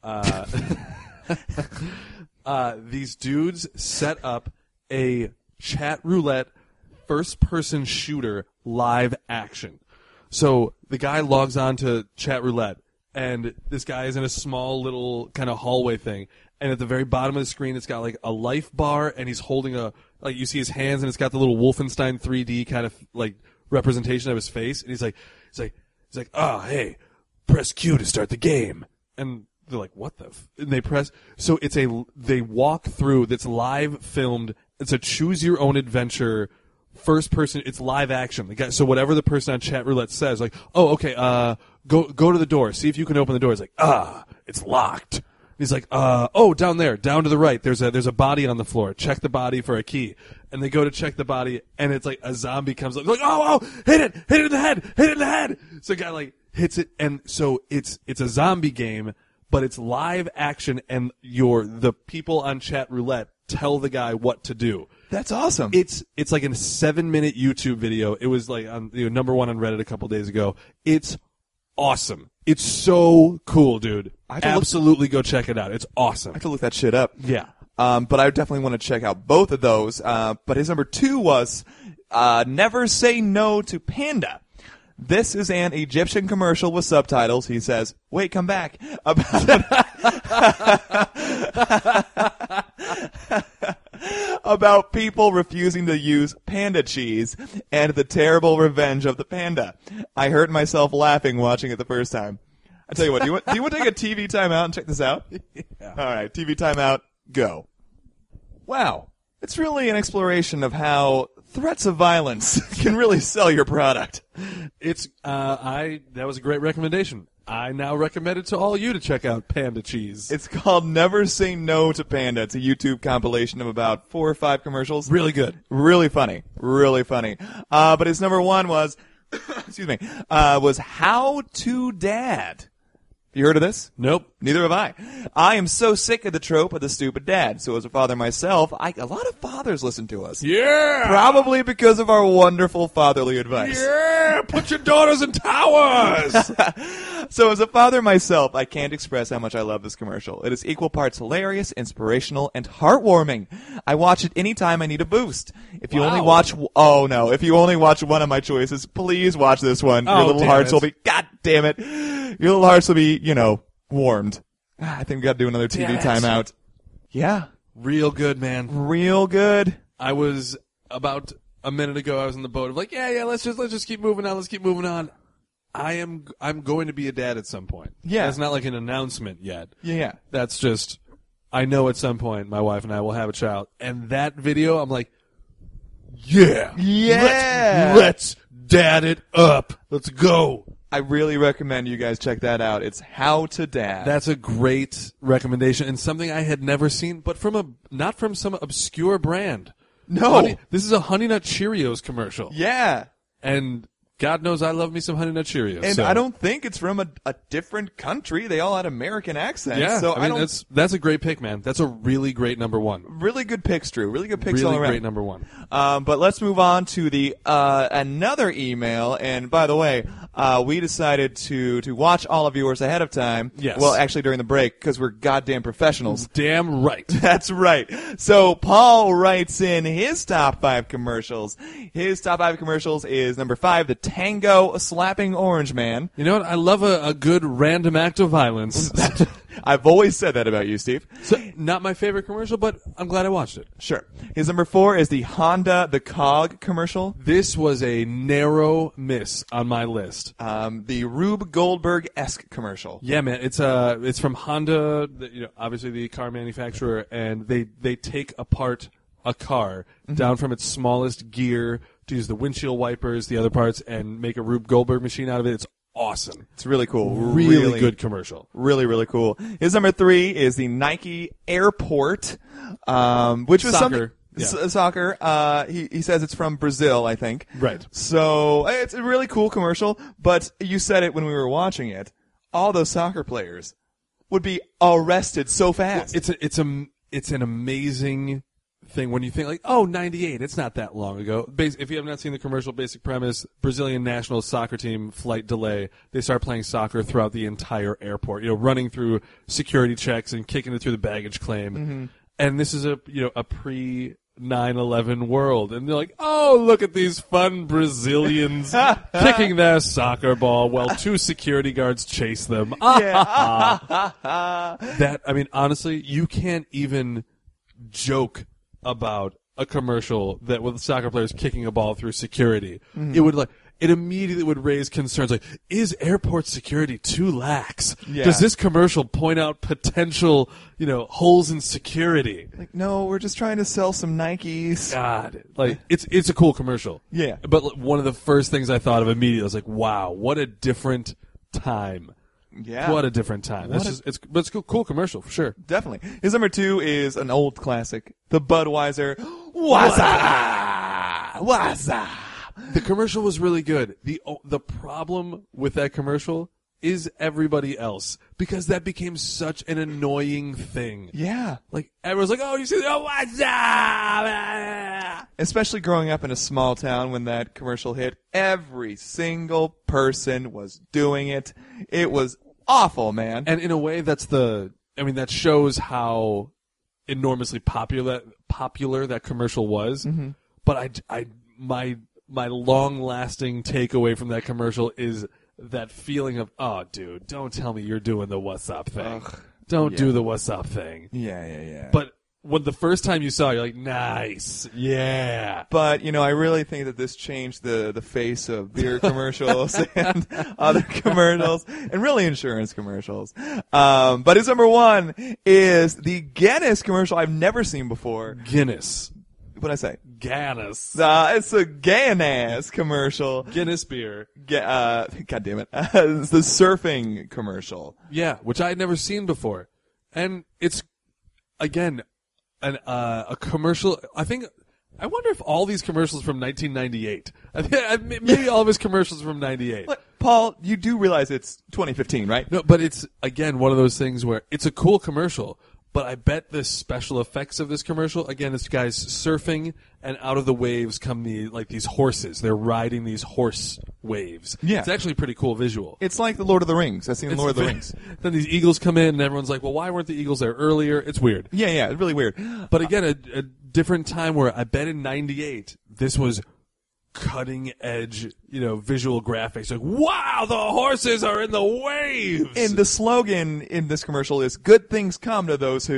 Speaker 2: These dudes set up a chat roulette first-person shooter live action. So the guy logs on to chat roulette, and this guy is in a small little kind of hallway thing. And at the very bottom of the screen, it's got like a life bar, and he's holding you see his hands, and it's got the little Wolfenstein 3D kind of like representation of his face. And he's like, hey, press Q to start the game. And they're like, what the? And they press. So they walk through. That's live filmed. It's a choose your own adventure. First person, it's live action. The guy, so whatever the person on chat roulette says, like, oh, okay, go to the door, see if you can open the door. It's like, it's locked. He's like, down there, down to the right. There's a body on the floor. Check the body for a key. And they go to check the body, and it's like a zombie comes up, like, hit it in the head. So the guy like hits it, and so it's a zombie game, but it's live action, and the people on chat roulette tell the guy what to do.
Speaker 1: That's awesome.
Speaker 2: It's like a 7-minute YouTube video. It was like on number 1 on Reddit a couple days ago. It's awesome. It's so cool, dude. Absolutely go check it out. It's awesome.
Speaker 1: I have to look that shit up.
Speaker 2: Yeah.
Speaker 1: But I definitely want to check out both of those. But his number 2 was Never Say No to Panda. This is an Egyptian commercial with subtitles. He says, wait, come back. About people refusing to use panda cheese and the terrible revenge of the panda. I heard myself laughing watching it the first time. I tell you what, do you want to take a TV timeout and check this out? Yeah. All right, TV timeout, go. Wow, it's really an exploration of how threats of violence can really sell your product.
Speaker 2: That was a great recommendation. I now recommend it to all you to check out Panda Cheese.
Speaker 1: It's called Never Say No to Panda. It's a YouTube compilation of about 4 or 5 commercials.
Speaker 2: Really good.
Speaker 1: Really funny. Really funny. But his number 1 was, was How to Dad. You heard of this?
Speaker 2: Nope.
Speaker 1: Neither have I. I am so sick of the trope of the stupid dad. So as a father myself, a lot of fathers listen to us.
Speaker 2: Yeah!
Speaker 1: Probably because of our wonderful fatherly advice.
Speaker 2: Yeah! Put your daughters in towers!
Speaker 1: So as a father myself, I can't express how much I love this commercial. It is equal parts hilarious, inspirational, and heartwarming. I watch it anytime I need a boost. If you only watch one of my choices, please watch this one. Your little hearts will be, God damn it. Your little hearts will be, warmed. I think we got to do another TV timeout. Yeah.
Speaker 2: Real good, man.
Speaker 1: Real good.
Speaker 2: I was about a minute ago, I was in the boat of like, yeah, let's just keep moving on. Let's keep moving on. I'm going to be a dad at some point.
Speaker 1: Yeah.
Speaker 2: That's not like an announcement yet.
Speaker 1: Yeah.
Speaker 2: That's just, I know at some point my wife and I will have a child. And that video, I'm like, yeah. Let's dad it up. Let's go.
Speaker 1: I really recommend you guys check that out. It's How to Dad.
Speaker 2: That's a great recommendation and something I had never seen, but not from some obscure brand.
Speaker 1: No.
Speaker 2: This is a Honey Nut Cheerios commercial.
Speaker 1: Yeah.
Speaker 2: And God knows I love me some Honey Nut Cheerios.
Speaker 1: And
Speaker 2: so.
Speaker 1: I don't think it's from a different country. They all had American accents.
Speaker 2: Yeah,
Speaker 1: So
Speaker 2: I mean, that's a great pick, man. That's a really great number one.
Speaker 1: really good picks, Drew. Really good picks
Speaker 2: Really
Speaker 1: all around.
Speaker 2: great number one.
Speaker 1: But let's move on to the another email. And by the way, we decided to watch all of yours ahead of time.
Speaker 2: Yes.
Speaker 1: Well, actually during the break because we're goddamn professionals.
Speaker 2: Damn right.
Speaker 1: That's right. So Paul writes in his top 5 commercials. His top 5 commercials is number 5, the Tango Slapping Orange Man.
Speaker 2: You know what? I love a good random act of violence.
Speaker 1: I've always said that about you, Steve.
Speaker 2: So, not my favorite commercial, but I'm glad I watched it.
Speaker 1: Sure. His number 4 is the Honda the Cog commercial.
Speaker 2: This was a narrow miss on my list.
Speaker 1: The Rube Goldberg-esque commercial.
Speaker 2: Yeah, man, it's from Honda, obviously the car manufacturer, and they take apart a car down from its smallest gear to use the windshield wipers, the other parts, and make a Rube Goldberg machine out of it. It's awesome.
Speaker 1: It's really cool.
Speaker 2: Really good commercial.
Speaker 1: Really, really cool. His number 3 is the Nike Airport, which was
Speaker 2: Soccer.
Speaker 1: Soccer. He says it's from Brazil, I think.
Speaker 2: Right.
Speaker 1: So it's a really cool commercial, but you said it when we were watching it. All those soccer players would be arrested so fast.
Speaker 2: It's an amazing thing when you think like, oh, 98, it's not that long ago. If you have not seen the commercial, basic premise, Brazilian national soccer team flight delay, they start playing soccer throughout the entire airport, running through security checks and kicking it through the baggage claim. Mm-hmm. And this is a pre 9/11 world, and they're like, oh, look at these fun Brazilians kicking their soccer ball while 2 security guards chase them. Honestly, you can't even joke about a commercial that with soccer players kicking a ball through security. Mm-hmm. It immediately would raise concerns like, is airport security too lax?
Speaker 1: Yeah.
Speaker 2: Does this commercial point out potential, holes in security?
Speaker 1: Like, no, we're just trying to sell some Nikes.
Speaker 2: God, it's a cool commercial.
Speaker 1: Yeah.
Speaker 2: But one of the first things I thought of immediately was like, wow, what a different time.
Speaker 1: Yeah.
Speaker 2: What a different time. It's a cool commercial for sure.
Speaker 1: Definitely. His number 2 is an old classic, the Budweiser Waza.
Speaker 2: The commercial was really good. The problem with that commercial is everybody else, because that became such an annoying thing.
Speaker 1: Yeah.
Speaker 2: Like, everyone's like, oh, you see the Waza!
Speaker 1: Especially growing up in a small town when that commercial hit, every single person was doing it. It was awful, man.
Speaker 2: And in a way, that shows how enormously popular that commercial was. Mm-hmm. But my long-lasting takeaway from that commercial is that feeling of, oh, dude, don't tell me you're doing the what's up thing. Don't do the what's up thing.
Speaker 1: Yeah.
Speaker 2: But when the first time you saw it, you're like, nice, yeah.
Speaker 1: But, I really think that this changed the face of beer commercials and other commercials, and really insurance commercials. But his number 1 is the Guinness commercial I've never seen before.
Speaker 2: Guinness.
Speaker 1: What'd I say?
Speaker 2: Guinness.
Speaker 1: It's a Guinness commercial.
Speaker 2: Guinness beer.
Speaker 1: God damn it. It's the surfing commercial.
Speaker 2: Yeah, which I had never seen before. And it's, again, a commercial. I wonder if all these commercials from 1998. Maybe all of his commercials from 98.
Speaker 1: But, Paul, you do realize it's 2015, right?
Speaker 2: No, but it's, again, one of those things where it's a cool commercial, but I bet the special effects of this commercial, again, it's guys surfing, and out of the waves come these horses. They're riding these horse waves.
Speaker 1: Yeah.
Speaker 2: It's actually a pretty cool visual.
Speaker 1: It's like the Lord of the Rings. I've seen Lord of the Rings.
Speaker 2: Then these eagles come in, and everyone's like, well, why weren't the eagles there earlier? It's weird.
Speaker 1: Yeah, it's really weird.
Speaker 2: But again, a different time where I bet in 98, this was cutting edge, visual graphics. Like, wow, the horses are in the waves.
Speaker 1: And the slogan in this commercial is "Good things come to those who ...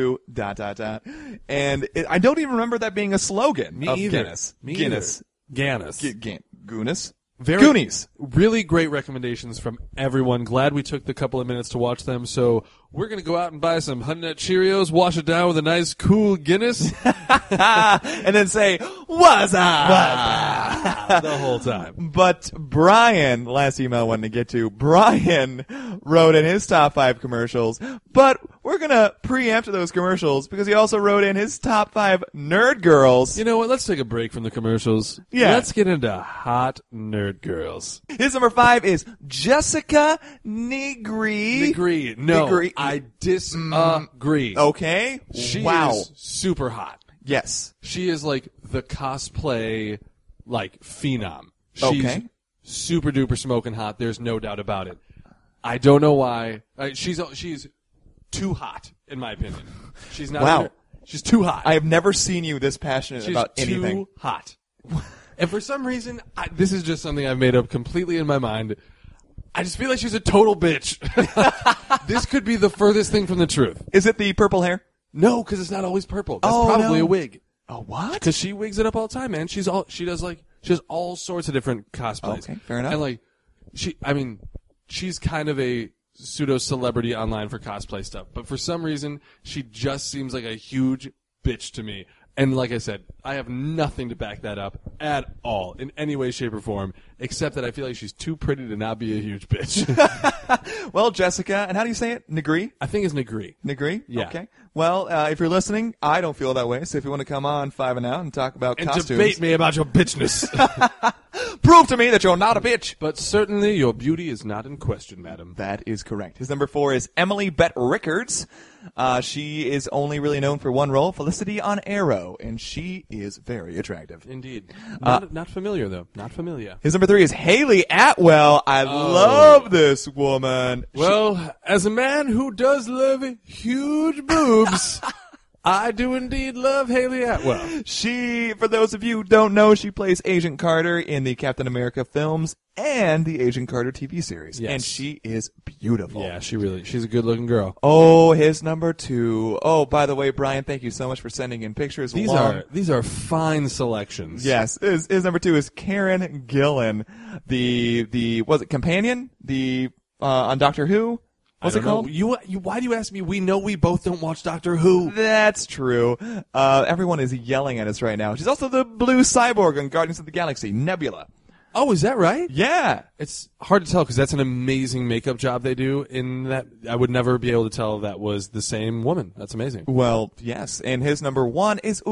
Speaker 1: And I don't even remember that being a slogan of
Speaker 2: either.
Speaker 1: Guinness.
Speaker 2: Me
Speaker 1: Guinness.
Speaker 2: Guinness.
Speaker 1: Goonies.
Speaker 2: Very
Speaker 1: Goonies.
Speaker 2: Really great recommendations from everyone. Glad we took the couple of minutes to watch them. So we're going to go out and buy some Honey Nut Cheerios, wash it down with a nice cool Guinness.
Speaker 1: And then say, "What's up?"
Speaker 2: the whole time.
Speaker 1: But Brian, last email I wanted to get to, Brian wrote in his top 5 commercials, but we're going to preempt those commercials because he also wrote in his top 5 nerd girls.
Speaker 2: You know what? Let's take a break from the commercials.
Speaker 1: Yeah.
Speaker 2: Let's get into hot nerd girls.
Speaker 1: His number 5 is Jessica Negri.
Speaker 2: Agree. No,
Speaker 1: Negri.
Speaker 2: I disagree.
Speaker 1: Okay.
Speaker 2: She
Speaker 1: wow.
Speaker 2: is super hot.
Speaker 1: Yes.
Speaker 2: She is like the cosplay, phenom. She's
Speaker 1: Okay.
Speaker 2: super duper smoking hot. There's no doubt about it. I don't know why. She's too hot, in my opinion. She's not.
Speaker 1: Wow.
Speaker 2: She's too hot.
Speaker 1: I have never seen you this passionate
Speaker 2: She's
Speaker 1: about anything.
Speaker 2: too hot. And for some reason, this is just something I've made up completely in my mind. I just feel like she's a total bitch. This could be the furthest thing from the truth.
Speaker 1: Is it the purple hair?
Speaker 2: No, because it's not always purple. That's
Speaker 1: Oh,
Speaker 2: probably
Speaker 1: no.
Speaker 2: a wig.
Speaker 1: Oh, what?
Speaker 2: Because she wigs it up all the time, man. She has all sorts of different cosplays.
Speaker 1: Okay, fair enough.
Speaker 2: And she's kind of a pseudo celebrity online for cosplay stuff, but for some reason, she just seems like a huge bitch to me. And like I said, I have nothing to back that up at all in any way, shape, or form, except that I feel like she's too pretty to not be a huge bitch.
Speaker 1: Well, Jessica, and how do you say it? Negri?
Speaker 2: I think it's Negri.
Speaker 1: Negri?
Speaker 2: Yeah.
Speaker 1: Okay. Well, if you're listening, I don't feel that way. So if you want to come on 5 and Out and talk about
Speaker 2: And
Speaker 1: costumes,
Speaker 2: debate me about your bitchness.
Speaker 1: prove to me that you're not a bitch.
Speaker 2: But certainly your beauty is not in question, madam.
Speaker 1: That is correct. His number 4 is Emily Bett Rickards. She is only really known for one role, Felicity on Arrow, and she is very attractive.
Speaker 2: Indeed. Not familiar, though. Not familiar.
Speaker 1: His number 3 is Haley Atwell. I love this woman.
Speaker 2: Well, as a man who does love huge boobs, I do indeed love Haley Atwell.
Speaker 1: She, for those of you who don't know, she plays Agent Carter in the Captain America films and the Agent Carter TV series.
Speaker 2: Yes.
Speaker 1: And she is beautiful.
Speaker 2: Yeah, she's a good-looking girl.
Speaker 1: Oh, his number 2. Oh, by the way, Brian, thank you so much for sending in pictures.
Speaker 2: These are fine selections.
Speaker 1: Yes, his number 2 is Karen Gillan, was it companion? On Doctor Who? What's it called?
Speaker 2: Why do you ask me? We know we both don't watch Doctor Who.
Speaker 1: That's true. Everyone is yelling at us right now. She's also the blue cyborg on Guardians of the Galaxy, Nebula.
Speaker 2: Oh, is that right?
Speaker 1: Yeah.
Speaker 2: It's hard to tell because that's an amazing makeup job they do. In that, I would never be able to tell that was the same woman. That's amazing.
Speaker 1: Well, yes. And his number 1 is,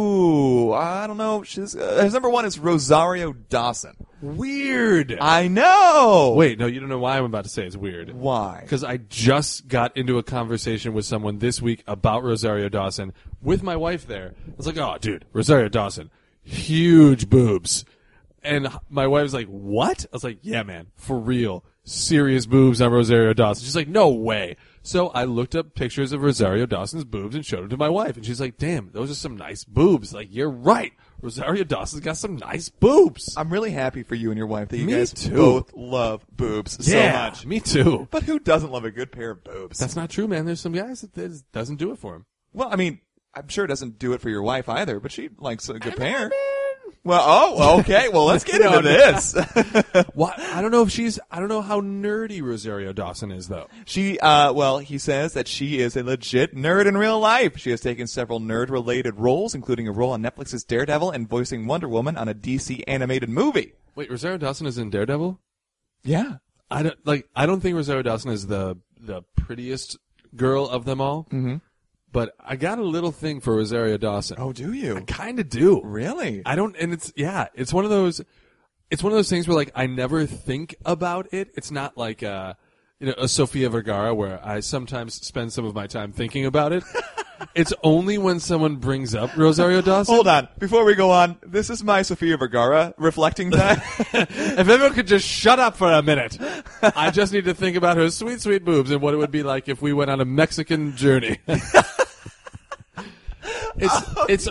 Speaker 1: I don't know. His number 1 is Rosario Dawson.
Speaker 2: Weird.
Speaker 1: I know.
Speaker 2: Wait, no, you don't know why I'm about to say it's weird.
Speaker 1: Why?
Speaker 2: Because I just got into a conversation with someone this week about Rosario Dawson with my wife there. I was like, oh, dude, Rosario Dawson, huge boobs. And my wife's like, what? I was like, yeah, man, for real. Serious boobs on Rosario Dawson. She's like, no way. So I looked up pictures of Rosario Dawson's boobs and showed them to my wife. And she's like, damn, those are some nice boobs. Like, you're right. Rosario Dawson's got some nice boobs.
Speaker 1: I'm really happy for you and your wife that you
Speaker 2: Me
Speaker 1: guys
Speaker 2: too.
Speaker 1: both love boobs so much.
Speaker 2: Me too.
Speaker 1: But who doesn't love a good pair of boobs?
Speaker 2: That's not true, man. There's some guys that doesn't do it for them.
Speaker 1: Well, I mean, I'm sure it doesn't do it for your wife either, but she likes a good pair. Well, okay. Well, let's get into this.
Speaker 2: What? I don't know how nerdy Rosario Dawson is, though.
Speaker 1: He says that she is a legit nerd in real life. She has taken several nerd-related roles, including a role on Netflix's Daredevil and voicing Wonder Woman on a DC animated movie.
Speaker 2: Wait, Rosario Dawson is in Daredevil?
Speaker 1: Yeah.
Speaker 2: I don't think Rosario Dawson is the prettiest girl of them all. Mm-hmm. But I got a little thing for Rosario Dawson.
Speaker 1: Oh, do you?
Speaker 2: I kind of do.
Speaker 1: Really?
Speaker 2: I don't, and it's one of those things where like I never think about it. It's not like a Sofia Vergara where I sometimes spend some of my time thinking about it. It's only when someone brings up Rosario Dawson.
Speaker 1: Hold on. Before we go on, this is my Sofia Vergara reflecting time.
Speaker 2: If everyone could just shut up for a minute. I just need to think about her sweet, sweet boobs and what it would be like if we went on a Mexican journey. It's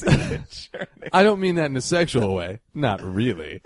Speaker 2: I don't mean that in a sexual way. Not really.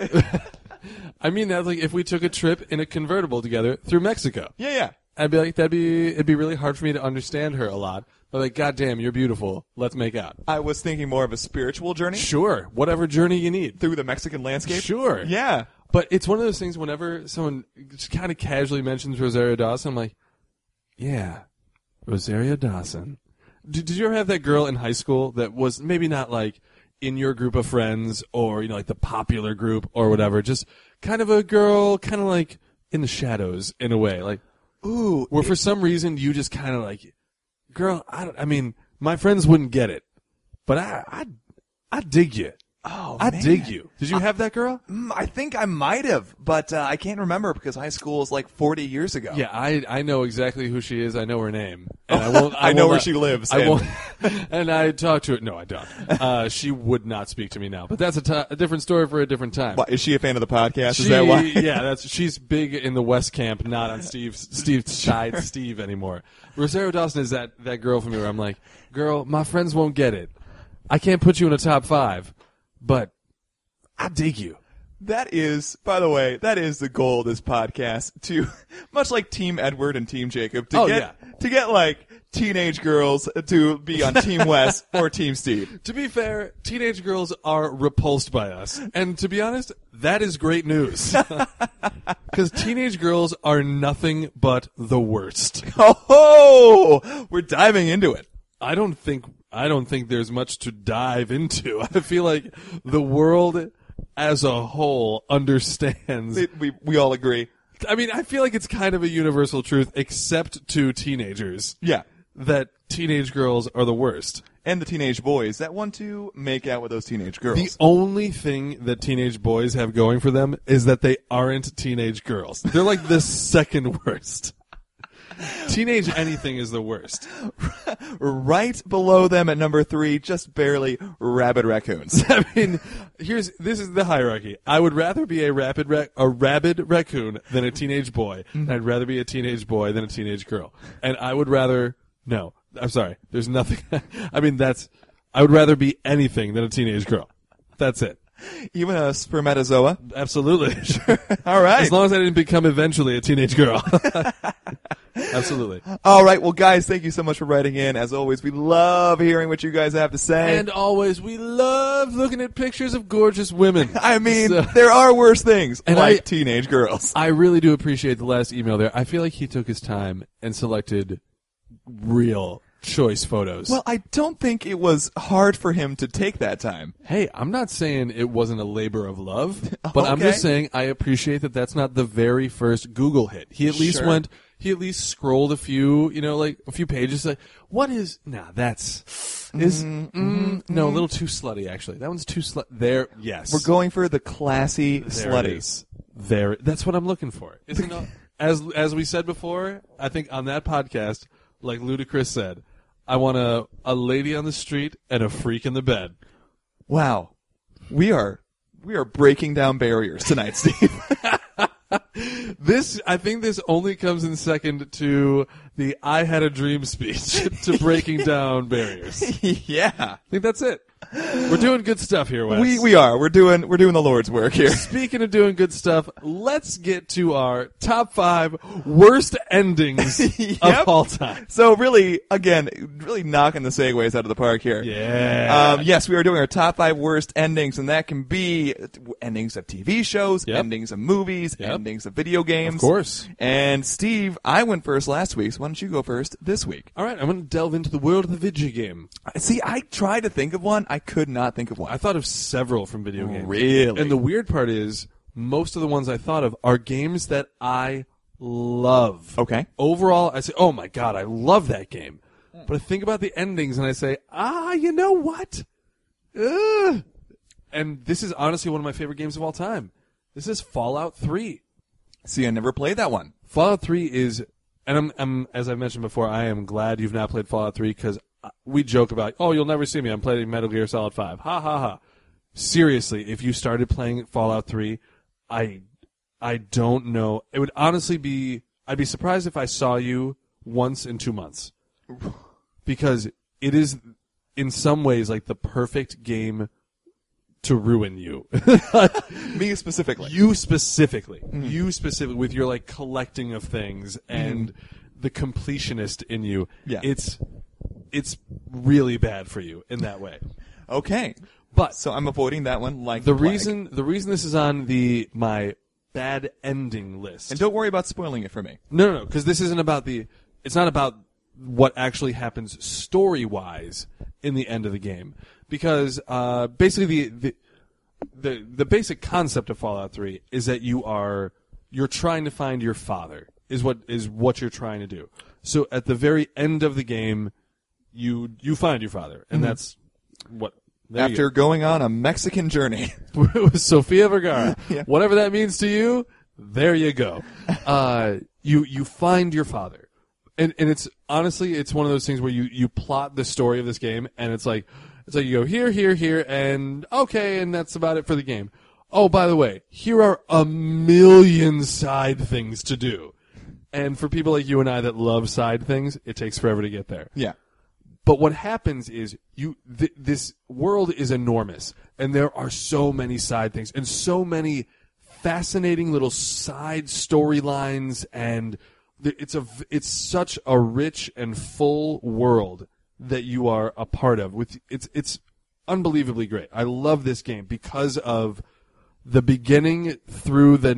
Speaker 2: I mean that like if we took a trip in a convertible together through Mexico.
Speaker 1: Yeah.
Speaker 2: I'd be like, it'd be really hard for me to understand her a lot. But like, goddamn, you're beautiful. Let's make out.
Speaker 1: I was thinking more of a spiritual journey.
Speaker 2: Sure. Whatever journey you need.
Speaker 1: Through the Mexican landscape?
Speaker 2: Sure.
Speaker 1: Yeah.
Speaker 2: But it's one of those things whenever someone just kind of casually mentions Rosario Dawson, I'm like, yeah, Rosario Dawson. Did you ever have that girl in high school that was maybe not like in your group of friends or, like the popular group or whatever, just kind of a girl kind of like in the shadows in a way, like,
Speaker 1: ooh.
Speaker 2: Where for some reason you just kind of like, girl, I mean, my friends wouldn't get it, but I dig you.
Speaker 1: Oh,
Speaker 2: I
Speaker 1: man.
Speaker 2: dig you. Did you have that girl?
Speaker 1: I think I might have, but I can't remember because high school is like 40 years ago.
Speaker 2: Yeah, I know exactly who she is. I know her name. And I won't.
Speaker 1: I know where she lives.
Speaker 2: I won't. And I talked to her. No, I don't. She would not speak to me now. But that's a different story for a different time.
Speaker 1: Why, is she a fan of the podcast? Is that why?
Speaker 2: Yeah, she's big in the West Camp, not on Steve's side. Steve anymore. Rosario Dawson is that girl for me where I'm like, girl, my friends won't get it. I can't put you in a top 5. But I dig you.
Speaker 1: That is, by the way, that is the goal of this podcast, to, much like Team Edward and Team Jacob, to get like teenage girls to be on Team Wes or Team Steve.
Speaker 2: To be fair, teenage girls are repulsed by us. And to be honest, that is great news. Because teenage girls are nothing but the worst.
Speaker 1: Oh, we're diving into it.
Speaker 2: I don't think there's much to dive into. I feel like the world as a whole understands.
Speaker 1: We all agree.
Speaker 2: I mean, I feel like it's kind of a universal truth, except to teenagers.
Speaker 1: Yeah.
Speaker 2: That teenage girls are the worst.
Speaker 1: And the teenage boys that want to make out with those teenage girls.
Speaker 2: The only thing that teenage boys have going for them is that they aren't teenage girls. They're like the second worst. Teenage anything is the worst.
Speaker 1: Right below them at number 3, just barely, rabid raccoons.
Speaker 2: I mean, this is the hierarchy. I would rather be a rabid raccoon than a teenage boy. And I'd rather be a teenage boy than a teenage girl. And I would rather, no, I'm sorry. There's nothing, I mean, I would rather be anything than a teenage girl. That's it.
Speaker 1: Even a spermatozoa?
Speaker 2: Absolutely.
Speaker 1: Sure. All right.
Speaker 2: As long as I didn't become eventually a teenage girl. Absolutely.
Speaker 1: All right. Well, guys, thank you so much for writing in. As always, we love hearing what you guys have to say.
Speaker 2: And always, we love looking at pictures of gorgeous women.
Speaker 1: I mean, there are worse things,
Speaker 2: and
Speaker 1: like teenage girls.
Speaker 2: I really do appreciate the last email there. I feel like he took his time and selected real choice photos.
Speaker 1: Well, I don't think it was hard for him to take that time.
Speaker 2: Hey, I'm not saying it wasn't a labor of love, but I'm
Speaker 1: Okay.
Speaker 2: just saying I appreciate that that's not the very first Google hit. He at least
Speaker 1: Sure.
Speaker 2: he at least scrolled a few, like a few pages. Like, what is? Nah, that's no, a little too slutty. Actually, that one's too slut. There, yes,
Speaker 1: We're going for the classy,
Speaker 2: There
Speaker 1: slutty.
Speaker 2: it is. There, that's what I'm looking for. Isn't it? As we said before, I think on that podcast, like Ludacris said, I want a lady on the street and a freak in the bed.
Speaker 1: Wow, we are breaking down barriers tonight, Steve.
Speaker 2: I think this only comes in second to the "I had a dream" speech to breaking down barriers.
Speaker 1: Yeah,
Speaker 2: I think that's it. We're doing good stuff here, Wes.
Speaker 1: we are. We're doing the Lord's work here.
Speaker 2: Speaking of doing good stuff, let's get to our top 5 worst endings
Speaker 1: Yep.
Speaker 2: of all time.
Speaker 1: So really, again, really knocking the segues out of the park here.
Speaker 2: Yeah.
Speaker 1: Yes, we are doing our top 5 worst endings, and that can be endings of TV shows,
Speaker 2: Yep.
Speaker 1: endings of movies,
Speaker 2: Yep.
Speaker 1: endings of video games.
Speaker 2: Of course.
Speaker 1: And Steve, I went first last week, so why don't you go first this week?
Speaker 2: All right, I'm going to delve into the world of the video game.
Speaker 1: See, I tried to think of one. I could not think of one.
Speaker 2: I thought of several from video games.
Speaker 1: Really?
Speaker 2: And the weird part is, most of the ones I thought of are games that I love.
Speaker 1: Okay.
Speaker 2: Overall, I say, oh my God, I love that game. But I think about the endings and I say, you know what? Ugh. And this is honestly one of my favorite games of all time. This is Fallout 3.
Speaker 1: See, I never played that one.
Speaker 2: Fallout 3 is, and I'm as I mentioned before, I am glad you've not played Fallout 3 because we joke about, oh, you'll never see me. I'm playing Metal Gear Solid 5. Ha ha ha. Seriously, if you started playing Fallout 3, I don't know. It would honestly be, I'd be surprised if I saw you once in 2 months. Because it is in some ways like the perfect game to ruin you.
Speaker 1: Me specifically.
Speaker 2: You specifically with your like collecting of things and the completionist in you.
Speaker 1: Yeah.
Speaker 2: It's really bad for you in that way.
Speaker 1: Okay.
Speaker 2: But
Speaker 1: So I'm avoiding that one like
Speaker 2: the
Speaker 1: plague.
Speaker 2: reason this is on my bad ending list.
Speaker 1: And don't worry about spoiling it for me.
Speaker 2: No, because this isn't about it's not about what actually happens story-wise in the end of the game. Because basically the basic concept of Fallout 3 is that you're trying to find your father is what you're trying to do. So at the very end of the game, you find your father, and that's what.
Speaker 1: After going on a Mexican journey.
Speaker 2: With Sofia Vergara.
Speaker 1: Yeah.
Speaker 2: Whatever that means to you, there you go. You find your father. And it's honestly, it's one of those things where you plot the story of this game, and it's like you go here, and okay, and that's about it for the game. Oh, by the way, here are a million side things to do. And for people like you and I that love side things, it takes forever to get there.
Speaker 1: Yeah.
Speaker 2: But what happens is this world is enormous, and there are so many side things and so many fascinating little side storylines, and it's such a rich and full world that you are a part of. It's unbelievably great. I love this game because of the beginning through the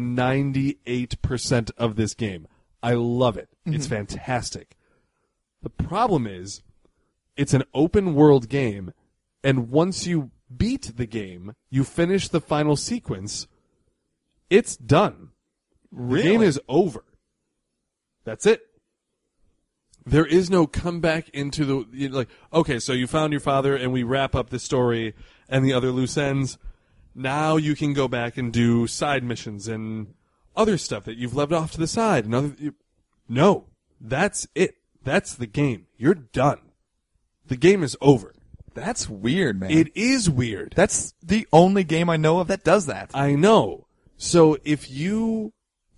Speaker 2: 98% of this game. I love it. It's fantastic. The problem is, it's an open world game, and once you beat the game, you finish the final sequence, it's done.
Speaker 1: Really?
Speaker 2: The game is over. That's it. There is no comeback into okay, so you found your father, and we wrap up the story and the other loose ends. Now you can go back and do side missions and other stuff that you've left off to the side. No, that's it. That's the game. You're done. The game is over.
Speaker 1: That's weird, man.
Speaker 2: It is weird.
Speaker 1: That's the only game I know of that does that.
Speaker 2: I know. So if you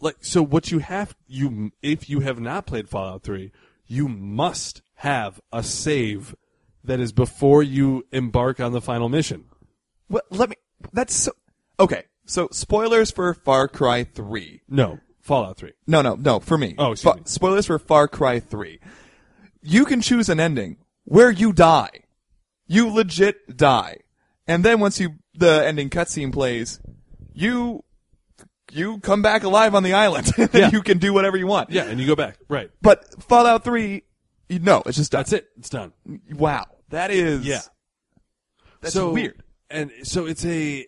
Speaker 2: if you have not played Fallout 3, you must have a save that is before you embark on the final mission.
Speaker 1: Well, okay. So spoilers for Far Cry 3.
Speaker 2: No, Fallout 3.
Speaker 1: No, for me.
Speaker 2: Oh, excuse me.
Speaker 1: Spoilers for Far Cry 3. You can choose an ending where you die. You legit die. And then once the ending cutscene plays, you come back alive on the island. And
Speaker 2: Yeah.
Speaker 1: you can do whatever you want.
Speaker 2: Yeah, and you go back. Right.
Speaker 1: But Fallout 3, no, it's just done.
Speaker 2: That's it. It's done.
Speaker 1: Wow. That is...
Speaker 2: Yeah.
Speaker 1: That's
Speaker 2: so
Speaker 1: weird.
Speaker 2: And so it's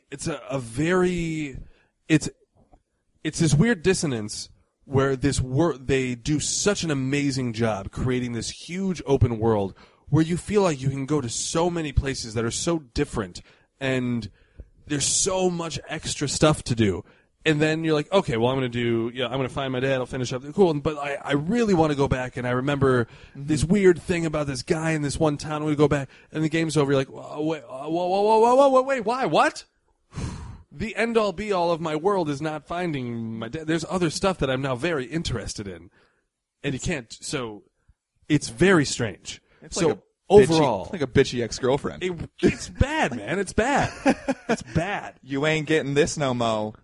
Speaker 2: this weird dissonance where they do such an amazing job creating this huge open world where you feel like you can go to so many places that are so different, and there's so much extra stuff to do. And then you're like, okay, well, I'm going to find my dad, I'll finish up. Cool. But I really want to go back, and I remember this weird thing about this guy in this one town. We go back, and the game's over. You're like, wait, why? What? The end-all, be-all of my world is not finding my dad. There's other stuff that I'm now very interested in. And you can't, so it's very strange.
Speaker 1: It's
Speaker 2: so
Speaker 1: like
Speaker 2: overall,
Speaker 1: like a bitchy ex-girlfriend.
Speaker 2: it's bad, man. It's bad. It's bad.
Speaker 1: You ain't getting this no mo.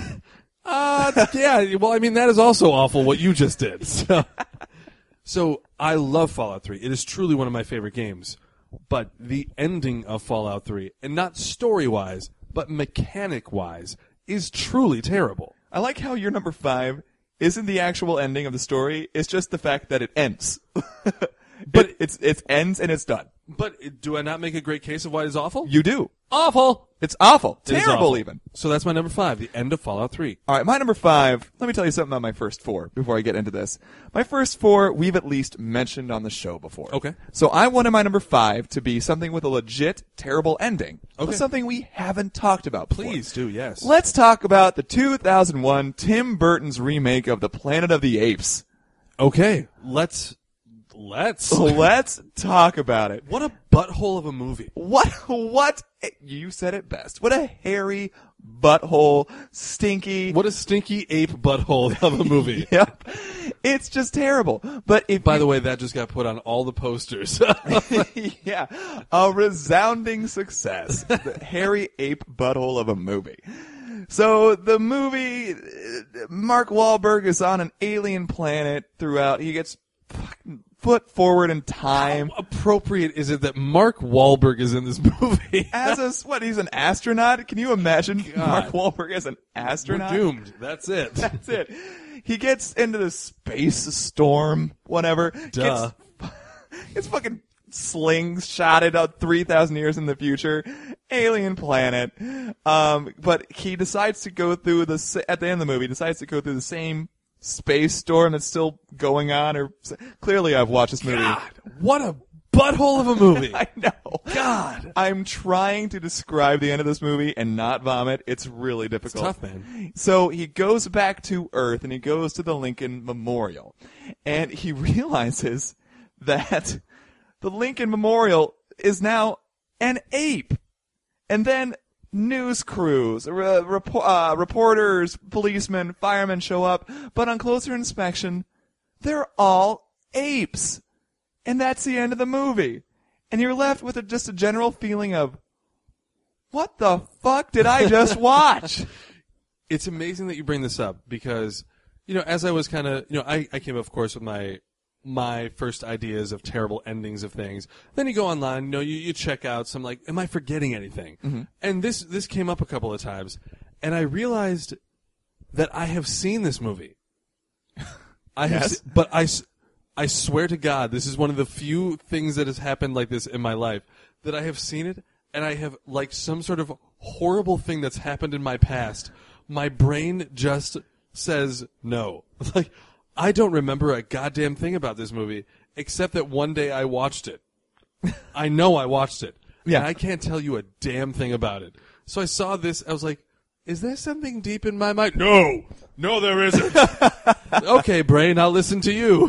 Speaker 2: Yeah, well, I mean, that is also awful what you just did. So I love Fallout 3. It is truly one of my favorite games. But the ending of Fallout 3, and not story-wise, but mechanic-wise, is truly terrible.
Speaker 1: I like how your number 5 isn't the actual ending of the story. It's just the fact that it ends. But it ends and it's done.
Speaker 2: But do I not make a great case of why it's awful?
Speaker 1: You do.
Speaker 2: Awful.
Speaker 1: It's awful.
Speaker 2: It is
Speaker 1: Terrible
Speaker 2: awful.
Speaker 1: even.
Speaker 2: So that's my number 5, the end of Fallout 3.
Speaker 1: All right, my number 5, let me tell you something about my first 4 before I get into this. My first 4, we've at least mentioned on the show before.
Speaker 2: Okay.
Speaker 1: So I wanted my number 5 to be something with a legit terrible ending.
Speaker 2: Okay.
Speaker 1: Something we haven't talked about before.
Speaker 2: Please do, yes.
Speaker 1: Let's talk about the 2001 Tim Burton's remake of the Planet of the Apes.
Speaker 2: Okay. Let's.
Speaker 1: Let's talk about it.
Speaker 2: What a butthole of a movie.
Speaker 1: What? You said it best. What a hairy butthole, stinky.
Speaker 2: What a stinky ape butthole of a movie.
Speaker 1: Yep. It's just terrible. But if
Speaker 2: By the way, that just got put on all the posters.
Speaker 1: yeah, a resounding success. The hairy ape butthole of a movie. So the movie, Mark Wahlberg is on an alien planet throughout. He gets fucking put forward in time.
Speaker 2: How appropriate is it that Mark Wahlberg is in this movie?
Speaker 1: He's an astronaut? Can you imagine Mark Wahlberg as an
Speaker 2: We're
Speaker 1: astronaut?
Speaker 2: doomed. That's it.
Speaker 1: That's it. He gets into the space storm, whatever.
Speaker 2: Duh.
Speaker 1: It's fucking slingshotted out 3,000 years in the future. Alien planet. But he decides to go through at the end of the movie, decides to go through the same space storm that's still going on. Or clearly I've watched this movie.
Speaker 2: God, what a butthole of a movie.
Speaker 1: I know.
Speaker 2: God.
Speaker 1: I'm trying to describe the end of this movie and not vomit. It's really difficult.
Speaker 2: It's tough, man.
Speaker 1: So he goes back to Earth and he goes to the Lincoln Memorial. And he realizes that the Lincoln Memorial is now an ape. And then news crews, reporters, policemen, firemen show up. But on closer inspection, they're all apes. And that's the end of the movie. And you're left with just a general feeling of, what the fuck did I just watch?
Speaker 2: It's amazing that you bring this up because, as I was kind of, I came, of course, with my first ideas of terrible endings of things. Then you go online, you check out some, like, am I forgetting anything? Mm-hmm. And this came up a couple of times. And I realized that I have seen this movie. But I swear to God, this is one of the few things that has happened like this in my life, that I have seen it, and I have, like, some sort of horrible thing that's happened in my past. My brain just says no. Like, I don't remember a goddamn thing about this movie, except that one day I watched it. I know I watched it.
Speaker 1: Yeah.
Speaker 2: And I can't tell you a damn thing about it. So I saw this, I was like, is there something deep in my mind? No, there isn't. Okay, brain, I'll listen to you.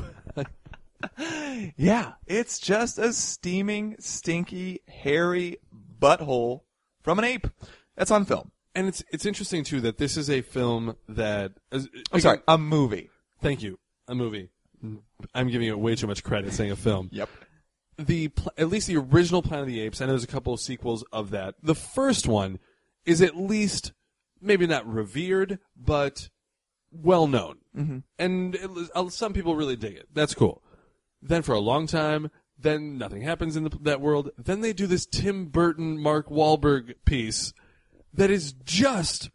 Speaker 1: Yeah, it's just a steaming, stinky, hairy butthole from an ape. That's on film.
Speaker 2: And it's interesting, too, that this is a film that...
Speaker 1: a movie.
Speaker 2: Thank you. A movie. I'm giving it way too much credit saying a film.
Speaker 1: Yep.
Speaker 2: At least the original Planet of the Apes, I know there's a couple of sequels of that. The first one is at least, maybe not revered, but well-known. Mm-hmm. And some people really dig it. That's cool. Then for a long time, then nothing happens in that world. Then they do this Tim Burton, Mark Wahlberg piece that is just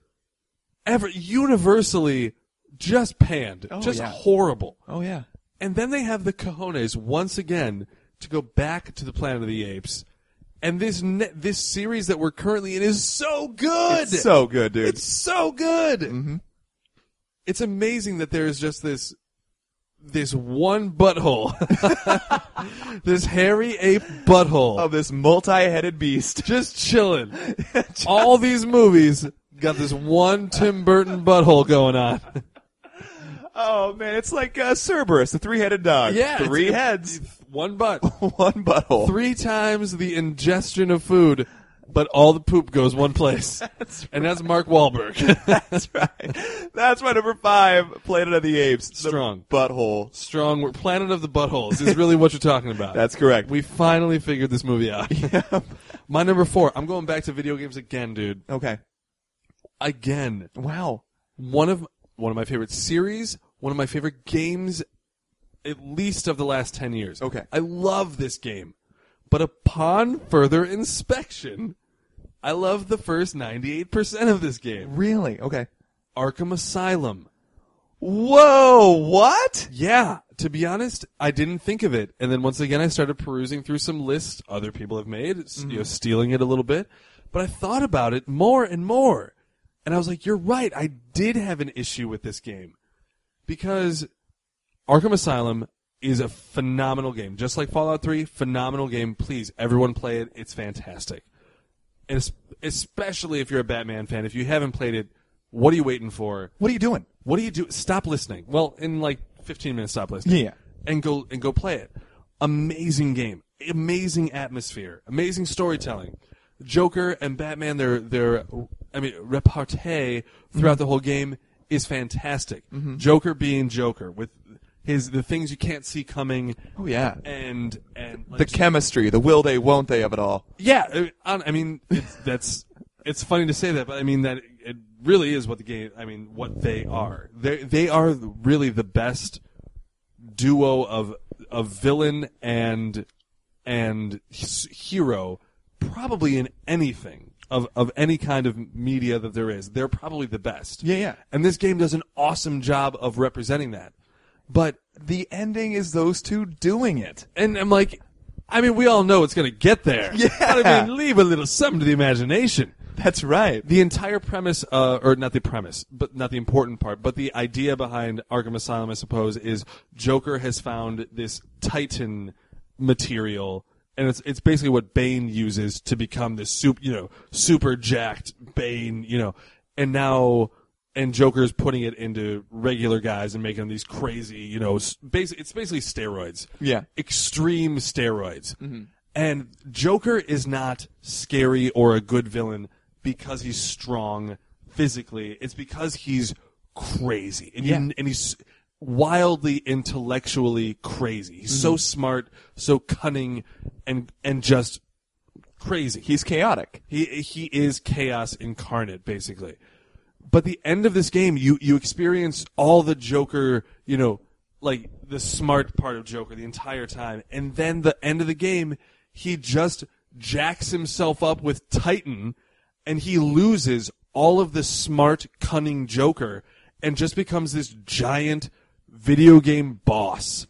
Speaker 2: universally just panned. Horrible.
Speaker 1: Oh, yeah.
Speaker 2: And then they have the cojones once again to go back to the Planet of the Apes. And this series that we're currently in is so good.
Speaker 1: It's so good, dude.
Speaker 2: It's so good.
Speaker 1: Mm-hmm.
Speaker 2: It's amazing that there is just this one butthole, this hairy ape butthole
Speaker 1: of this multi-headed beast,
Speaker 2: just chilling. All these movies got this one Tim Burton butthole going on.
Speaker 1: Oh man, it's like Cerberus, the three-headed dog.
Speaker 2: Yeah,
Speaker 1: 3 heads,
Speaker 2: one butt,
Speaker 1: one butthole,
Speaker 2: 3 times the ingestion of food. But all the poop goes one place. That's right. And that's Mark Wahlberg.
Speaker 1: That's right. That's my number 5, Planet of the Apes.
Speaker 2: Strong.
Speaker 1: The butthole.
Speaker 2: Strong. Planet of the Buttholes is really what you're talking about.
Speaker 1: That's correct.
Speaker 2: We finally figured this movie out. Yep. My number 4, I'm going back to video games again, dude.
Speaker 1: Okay.
Speaker 2: Again.
Speaker 1: Wow.
Speaker 2: One of my favorite series, one of my favorite games, at least of the last 10 years.
Speaker 1: Okay.
Speaker 2: I love this game. But upon further inspection, I love the first 98% of this game.
Speaker 1: Really? Okay.
Speaker 2: Arkham Asylum.
Speaker 1: Whoa, what?
Speaker 2: Yeah, to be honest, I didn't think of it. And then once again, I started perusing through some lists other people have made, stealing it a little bit. But I thought about it more and more. And I was like, you're right, I did have an issue with this game. Because Arkham Asylum is a phenomenal game. Just like Fallout 3, phenomenal game. Please, everyone play it. It's fantastic. And especially if you're a Batman fan. If you haven't played it, what are you waiting for?
Speaker 1: What are you doing?
Speaker 2: What do you do? Stop listening. Well, in like 15 minutes, stop listening.
Speaker 1: Yeah.
Speaker 2: And go play it. Amazing game. Amazing atmosphere. Amazing storytelling. Joker and Batman, their repartee throughout the whole game is fantastic. Mm-hmm. Joker being Joker with the things you can't see coming.
Speaker 1: Oh yeah.
Speaker 2: And like,
Speaker 1: The chemistry, the will they, won't they of it all.
Speaker 2: yeah, I mean it's funny to say that, but I mean that it really is what the game. I mean what they are. They are really the best duo of villain and hero, probably in anything of any kind of media that there is. They're probably the best.
Speaker 1: Yeah.
Speaker 2: And this game does an awesome job of representing that. But
Speaker 1: The ending is those two doing it.
Speaker 2: and I'm like, I mean, we all know it's going to get there.
Speaker 1: Yeah.
Speaker 2: But I mean, leave a little something to the imagination.
Speaker 1: That's right.
Speaker 2: The entire premise, or not the premise, but not the important part, but the idea behind Arkham Asylum, I suppose, is Joker has found this Titan material, and it's basically what Bane uses to become this super jacked Bane, and Joker's putting it into regular guys and making them these crazy, it's basically steroids.
Speaker 1: Yeah.
Speaker 2: Extreme steroids. Mm-hmm. And Joker is not scary or a good villain because he's strong physically. It's because he's crazy. And, and he's wildly intellectually crazy. He's so smart, so cunning, and just crazy.
Speaker 1: He's chaotic.
Speaker 2: He is chaos incarnate, basically. But the end of this game, you experience all the Joker, like the smart part of Joker the entire time. And then the end of the game, he just jacks himself up with Titan, and he loses all of the smart, cunning Joker and just becomes this giant video game boss.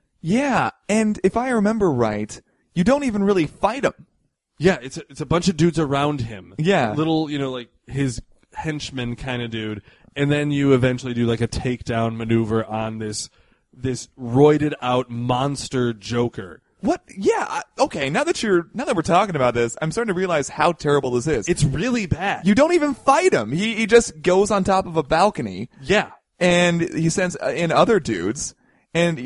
Speaker 1: Yeah, and if I remember right, you don't even really fight him.
Speaker 2: Yeah, it's a bunch of dudes around him.
Speaker 1: Yeah.
Speaker 2: Little, like his henchman kind of dude. And then you eventually do like a takedown maneuver on this roided out monster Joker.
Speaker 1: What? Yeah. Okay. Now that we're talking about this, I'm starting to realize how terrible this is.
Speaker 2: It's really bad.
Speaker 1: You don't even fight him. He just goes on top of a balcony.
Speaker 2: Yeah.
Speaker 1: And he sends in other dudes, and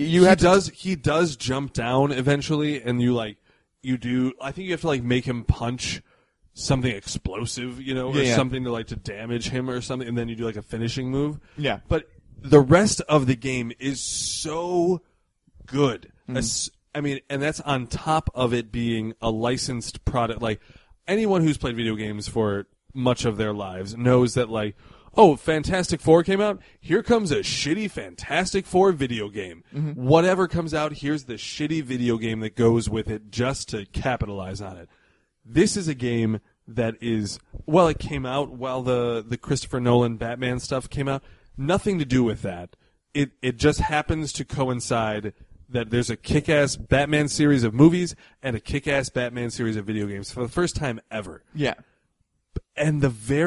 Speaker 2: he does jump down eventually, and I think you have to make him punch something explosive, or something to damage him or something, and then you do a finishing move.
Speaker 1: Yeah.
Speaker 2: But the rest of the game is so good. And that's on top of it being a licensed product. Anyone who's played video games for much of their lives knows that Fantastic Four came out. Here comes a shitty Fantastic Four video game. Mm-hmm. Whatever comes out, here's the shitty video game that goes with it just to capitalize on it. This is a game that is, it came out while the Christopher Nolan Batman stuff came out. Nothing to do with that. It just happens to coincide that there's a kick-ass Batman series of movies and a kick-ass Batman series of video games for the first time ever.
Speaker 1: Yeah.
Speaker 2: And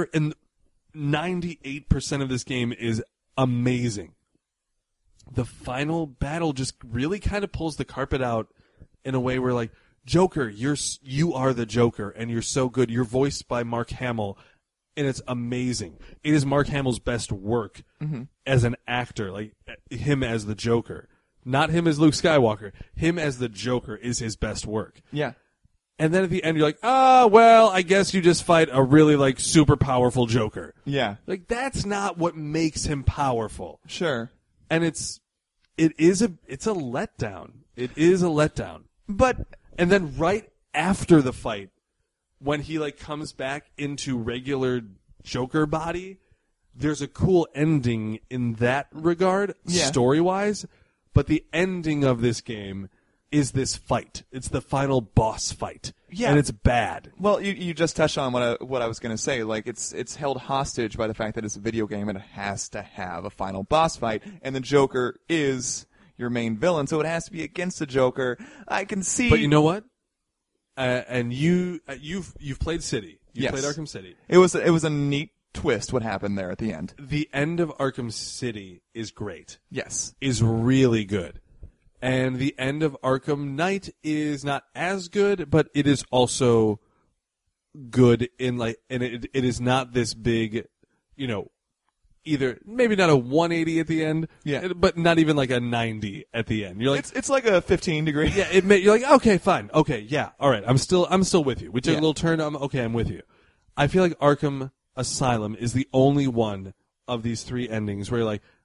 Speaker 2: 98% of this game is amazing. The final battle just really kind of pulls the carpet out in a way where Joker, you are the Joker and you're so good. You're voiced by Mark Hamill and it's amazing. It is Mark Hamill's best work as an actor, him as the Joker. Not him as Luke Skywalker. Him as the Joker is his best work.
Speaker 1: Yeah.
Speaker 2: And then at the end, you're I guess you just fight a really, super powerful Joker.
Speaker 1: Yeah.
Speaker 2: That's not what makes him powerful.
Speaker 1: Sure.
Speaker 2: And it's a letdown. It is a letdown. And then right after the fight, when he, comes back into regular Joker body, there's a cool ending in that regard, story-wise. But the ending of this game is this fight. It's the final boss fight. Yeah. And it's bad.
Speaker 1: Well, you just touched on what I was going to say. It's held hostage by the fact that it's a video game and it has to have a final boss fight. And the Joker is your main villain, so it has to be against the Joker. I can see.
Speaker 2: But you know what? And you've played City. You played Arkham City.
Speaker 1: It was a neat twist what happened there at the end.
Speaker 2: The end of Arkham City is great.
Speaker 1: Yes.
Speaker 2: Is really good. And the end of Arkham Knight is not as good, but it is also good and it is not this big, either maybe not a 180 at the end, but not even a 90 at the end. You're
Speaker 1: it's like a 15 degree.
Speaker 2: Yeah, you're okay, fine. Okay, yeah. All right. I'm still with you. We took a little turn. I'm with you. I feel like Arkham Asylum is the only one of these three endings where you're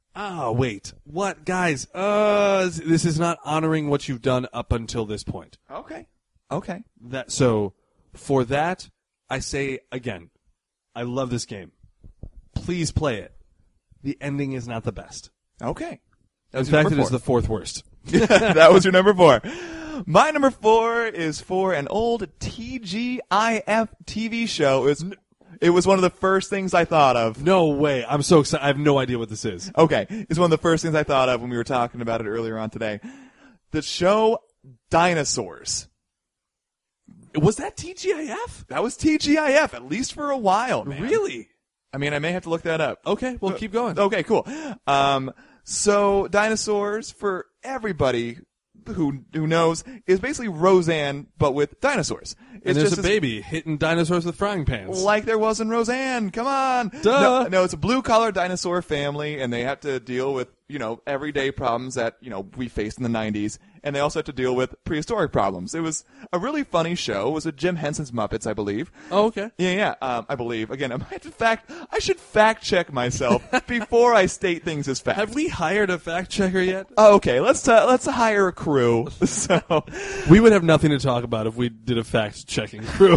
Speaker 2: Oh, wait. What? Guys, this is not honoring what you've done up until this point.
Speaker 1: Okay.
Speaker 2: So, for that, I say, again, I love this game. Please play it. The ending is not the best.
Speaker 1: Okay.
Speaker 2: In fact, it is the fourth worst.
Speaker 1: That was your number 4. My number 4 is for an old TGIF TV show. It was one of the first things I thought of.
Speaker 2: No way. I'm so excited. I have no idea what this is.
Speaker 1: Okay. It's one of the first things I thought of when we were talking about it earlier on today. The show Dinosaurs.
Speaker 2: Was that TGIF?
Speaker 1: That was TGIF, at least for a while, man.
Speaker 2: Really?
Speaker 1: I mean, I may have to look that up.
Speaker 2: Okay, well, keep going.
Speaker 1: Okay, cool. So Dinosaurs, for everybody who knows, is basically Roseanne, but with dinosaurs.
Speaker 2: And there's a baby hitting dinosaurs with frying pans.
Speaker 1: Like there was in Roseanne. Come on.
Speaker 2: Duh.
Speaker 1: No, it's a blue-collar dinosaur family, and they have to deal with, everyday problems that, we faced in the 90s. And they also have to deal with prehistoric problems. It was a really funny show. It was a Jim Henson's Muppets, I believe.
Speaker 2: Oh, okay.
Speaker 1: Yeah, I believe. Again, I should fact check myself before I state things as fact.
Speaker 2: Have we hired a fact checker yet?
Speaker 1: Oh, okay, let's hire a crew. So
Speaker 2: we would have nothing to talk about if we did a fact checking crew.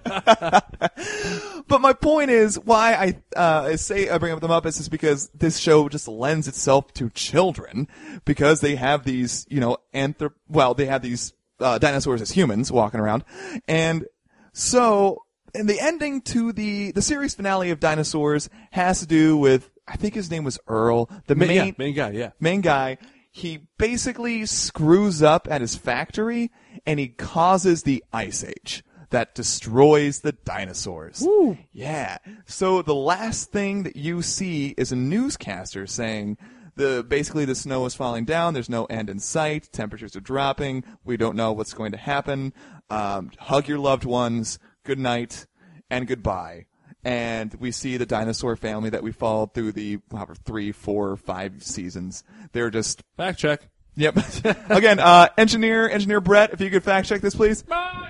Speaker 1: But my point is why I bring up the Muppets is because this show just lends itself to children because they have these, they have these dinosaurs as humans walking around. And so, and the ending to the series finale of Dinosaurs has to do with, I think his name was Earl, the main
Speaker 2: guy, yeah.
Speaker 1: Main guy. He basically screws up at his factory and he causes the Ice Age that destroys the dinosaurs.
Speaker 2: Woo.
Speaker 1: Yeah. So the last thing that you see is a newscaster saying basically the snow is falling down, there's no end in sight, temperatures are dropping, we don't know what's going to happen. Hug your loved ones, good night, and goodbye. And we see the dinosaur family that we followed through the 3, 4, 5 seasons. They're just
Speaker 2: fact check.
Speaker 1: Yep. Again, engineer Brett, if you could fact check this, please.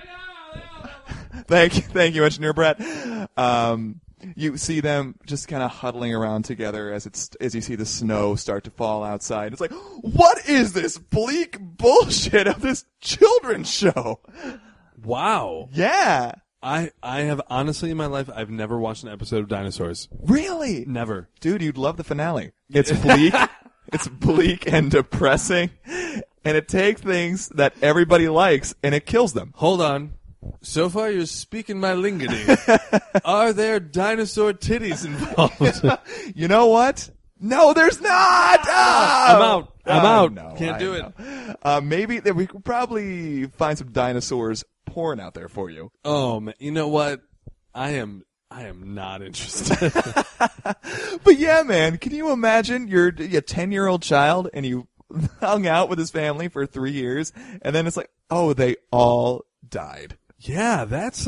Speaker 1: Thank you, Engineer Brett. You see them just kind of huddling around together as you see the snow start to fall outside. It's like, what is this bleak bullshit of this children's show?
Speaker 2: Wow.
Speaker 1: Yeah.
Speaker 2: I have honestly in my life I've never watched an episode of Dinosaurs.
Speaker 1: Really?
Speaker 2: Never.
Speaker 1: Dude, you'd love the finale. It's bleak. It's bleak and depressing, and it takes things that everybody likes and it kills them.
Speaker 2: Hold on. So far you're speaking my lingity. Are there dinosaur titties involved?
Speaker 1: You know what? No, there's not! Oh!
Speaker 2: I'm out.
Speaker 1: No,
Speaker 2: Can't do it.
Speaker 1: Maybe we could probably find some dinosaurs porn out there for you.
Speaker 2: Oh, man. You know what? I am not interested.
Speaker 1: But yeah, man, can you imagine you're a 10-year-old child and you hung out with his family for 3 years and then it's like, oh, they all died.
Speaker 2: Yeah, that's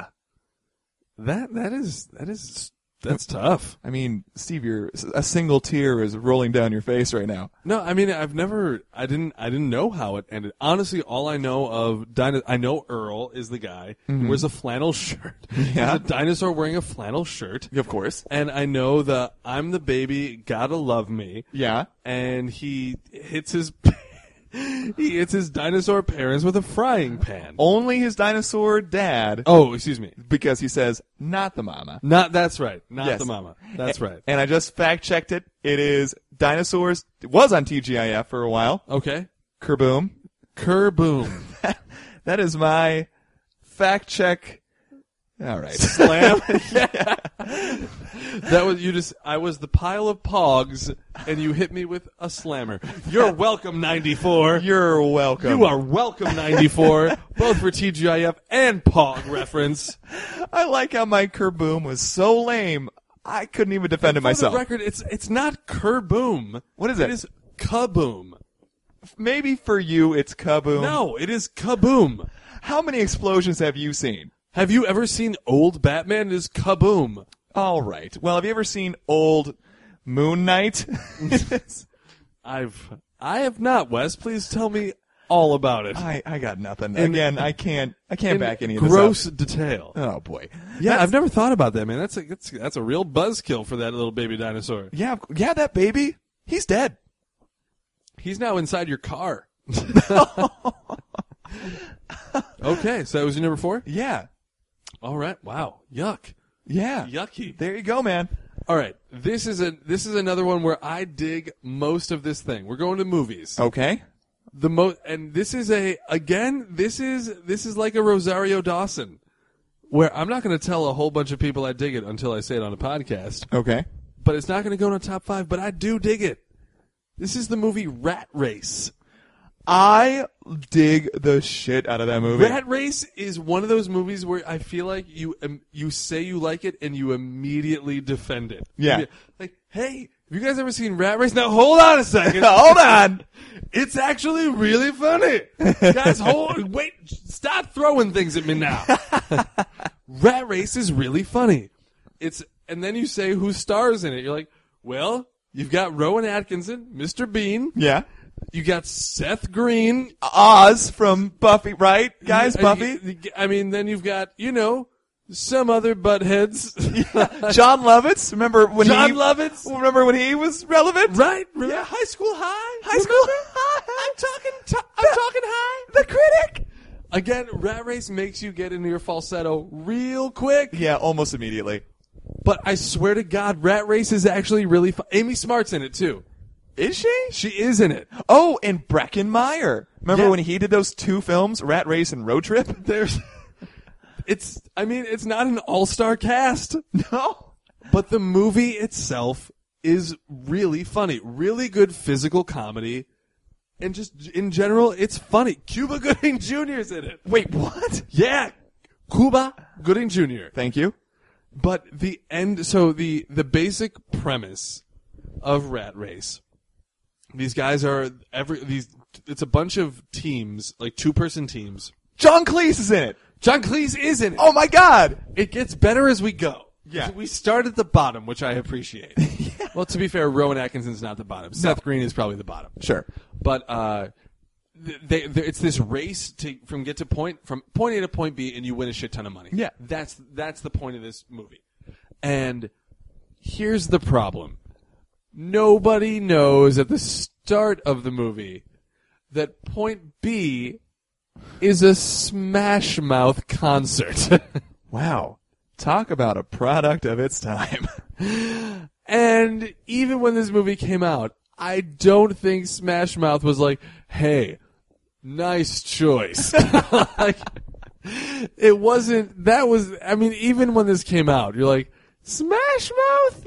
Speaker 2: that's tough.
Speaker 1: I mean, Steve, a single tear is rolling down your face right now.
Speaker 2: No, I mean, I didn't know how it ended. Honestly, all I know of I know Earl is the guy who wears a flannel shirt.
Speaker 1: Yeah.
Speaker 2: He's a dinosaur wearing a flannel shirt.
Speaker 1: Of course.
Speaker 2: And I know the I'm the baby, gotta love me.
Speaker 1: Yeah.
Speaker 2: And he hits his dinosaur parents with a frying pan.
Speaker 1: Only his dinosaur dad.
Speaker 2: Oh, excuse me.
Speaker 1: Because he says, not the mama.
Speaker 2: That's right. Not
Speaker 1: Yes.
Speaker 2: the mama. That's right.
Speaker 1: And I just fact checked it. It is Dinosaurs. It was on TGIF for a while.
Speaker 2: Okay.
Speaker 1: Kerboom.
Speaker 2: Kerboom.
Speaker 1: That is my fact check. All right.
Speaker 2: Slam. That was I was the pile of pogs, and you hit me with a slammer. You're welcome, 94.
Speaker 1: You're welcome.
Speaker 2: You are welcome, 94. Both for TGIF and pog reference.
Speaker 1: I like how my kerboom was so lame, I couldn't even defend it myself.
Speaker 2: For the record, it's not kerboom.
Speaker 1: What is it?
Speaker 2: It is kaboom.
Speaker 1: Maybe for you it's kaboom.
Speaker 2: No, it is kaboom.
Speaker 1: How many explosions have you seen?
Speaker 2: Have you ever seen old Batman? It is kaboom.
Speaker 1: All right. Well, have you ever seen old Moon Knight?
Speaker 2: I have not, Wes. Please tell me all about it.
Speaker 1: I got nothing. Again, I can't back any of this
Speaker 2: gross
Speaker 1: up.
Speaker 2: detail.
Speaker 1: Oh boy.
Speaker 2: Yeah, I've never thought about that, man. That's a real buzzkill for that little baby dinosaur.
Speaker 1: Yeah, that baby. He's dead.
Speaker 2: He's now inside your car. Okay, so that was your number 4?
Speaker 1: Yeah.
Speaker 2: All right. Wow. Yuck.
Speaker 1: Yeah.
Speaker 2: Yucky.
Speaker 1: There you go, man.
Speaker 2: All right. This is another one where I dig most of this thing. We're going to movies.
Speaker 1: Okay.
Speaker 2: And this is this is like a Rosario Dawson, where I'm not going to tell a whole bunch of people I dig it until I say it on a podcast.
Speaker 1: Okay.
Speaker 2: But it's not going to go in a top 5, but I do dig it. This is the movie Rat Race.
Speaker 1: I dig the shit out of that movie.
Speaker 2: Rat Race is one of those movies where I feel like you say you like it and you immediately defend it.
Speaker 1: Yeah.
Speaker 2: Like, hey, have you guys ever seen Rat Race? Now hold on a second.
Speaker 1: Hold on.
Speaker 2: It's actually really funny. Guys, wait, stop throwing things at me now. Rat Race is really funny. And then you say who stars in it. You're like, well, you've got Rowan Atkinson, Mr. Bean.
Speaker 1: Yeah.
Speaker 2: You got Seth Green.
Speaker 1: Oz from Buffy, right? Guys, Buffy?
Speaker 2: I mean, then you've got, some other buttheads.
Speaker 1: John Lovitz. Remember when
Speaker 2: Lovitz?
Speaker 1: Remember when he was relevant?
Speaker 2: Right.
Speaker 1: Yeah.
Speaker 2: High School High.
Speaker 1: High School High.
Speaker 2: I'm talking high.
Speaker 1: The critic.
Speaker 2: Again, Rat Race makes you get into your falsetto real quick.
Speaker 1: Yeah, almost immediately.
Speaker 2: But I swear to God, Rat Race is actually really fun. Amy Smart's in it, too.
Speaker 1: Is she?
Speaker 2: She is in it.
Speaker 1: Oh, and Breckin Meyer. Remember
Speaker 2: Yeah.
Speaker 1: when he did those 2 films, Rat Race and Road Trip?
Speaker 2: It's not an all-star cast.
Speaker 1: No.
Speaker 2: But the movie itself is really funny. Really good physical comedy. And just, in general, it's funny. Cuba Gooding Jr. is in it.
Speaker 1: Wait, what?
Speaker 2: Yeah. Cuba Gooding Jr.
Speaker 1: Thank you.
Speaker 2: But the basic premise of Rat Race, these guys it's a bunch of teams, like 2-person teams.
Speaker 1: John Cleese is in it.
Speaker 2: John Cleese is in it.
Speaker 1: Oh my God.
Speaker 2: It gets better as we go.
Speaker 1: Yeah.
Speaker 2: We start at the bottom, which I appreciate. Yeah. Well, to be fair, Rowan Atkinson's not the bottom. Seth Green is probably the bottom.
Speaker 1: Sure.
Speaker 2: But it's this race from point A to point B, and you win a shit ton of money.
Speaker 1: Yeah.
Speaker 2: That's the point of this movie. And here's the problem. Nobody knows at the start of the movie that point B is a Smash Mouth concert.
Speaker 1: Wow. Talk about a product of its time.
Speaker 2: And even when this movie came out, I don't think Smash Mouth was like, hey, nice choice. Like, it wasn't, even when this came out, you're like, Smash Mouth?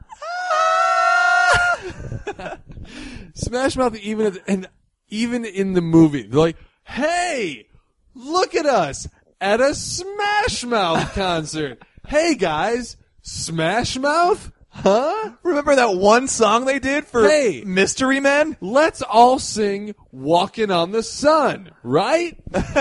Speaker 2: Smash Mouth, even in the movie, they're like, hey, look at us at a Smash Mouth concert. Hey guys, Smash Mouth? Huh?
Speaker 1: Remember that one song they did for Mystery Men?
Speaker 2: Let's all sing Walking on the Sun, right?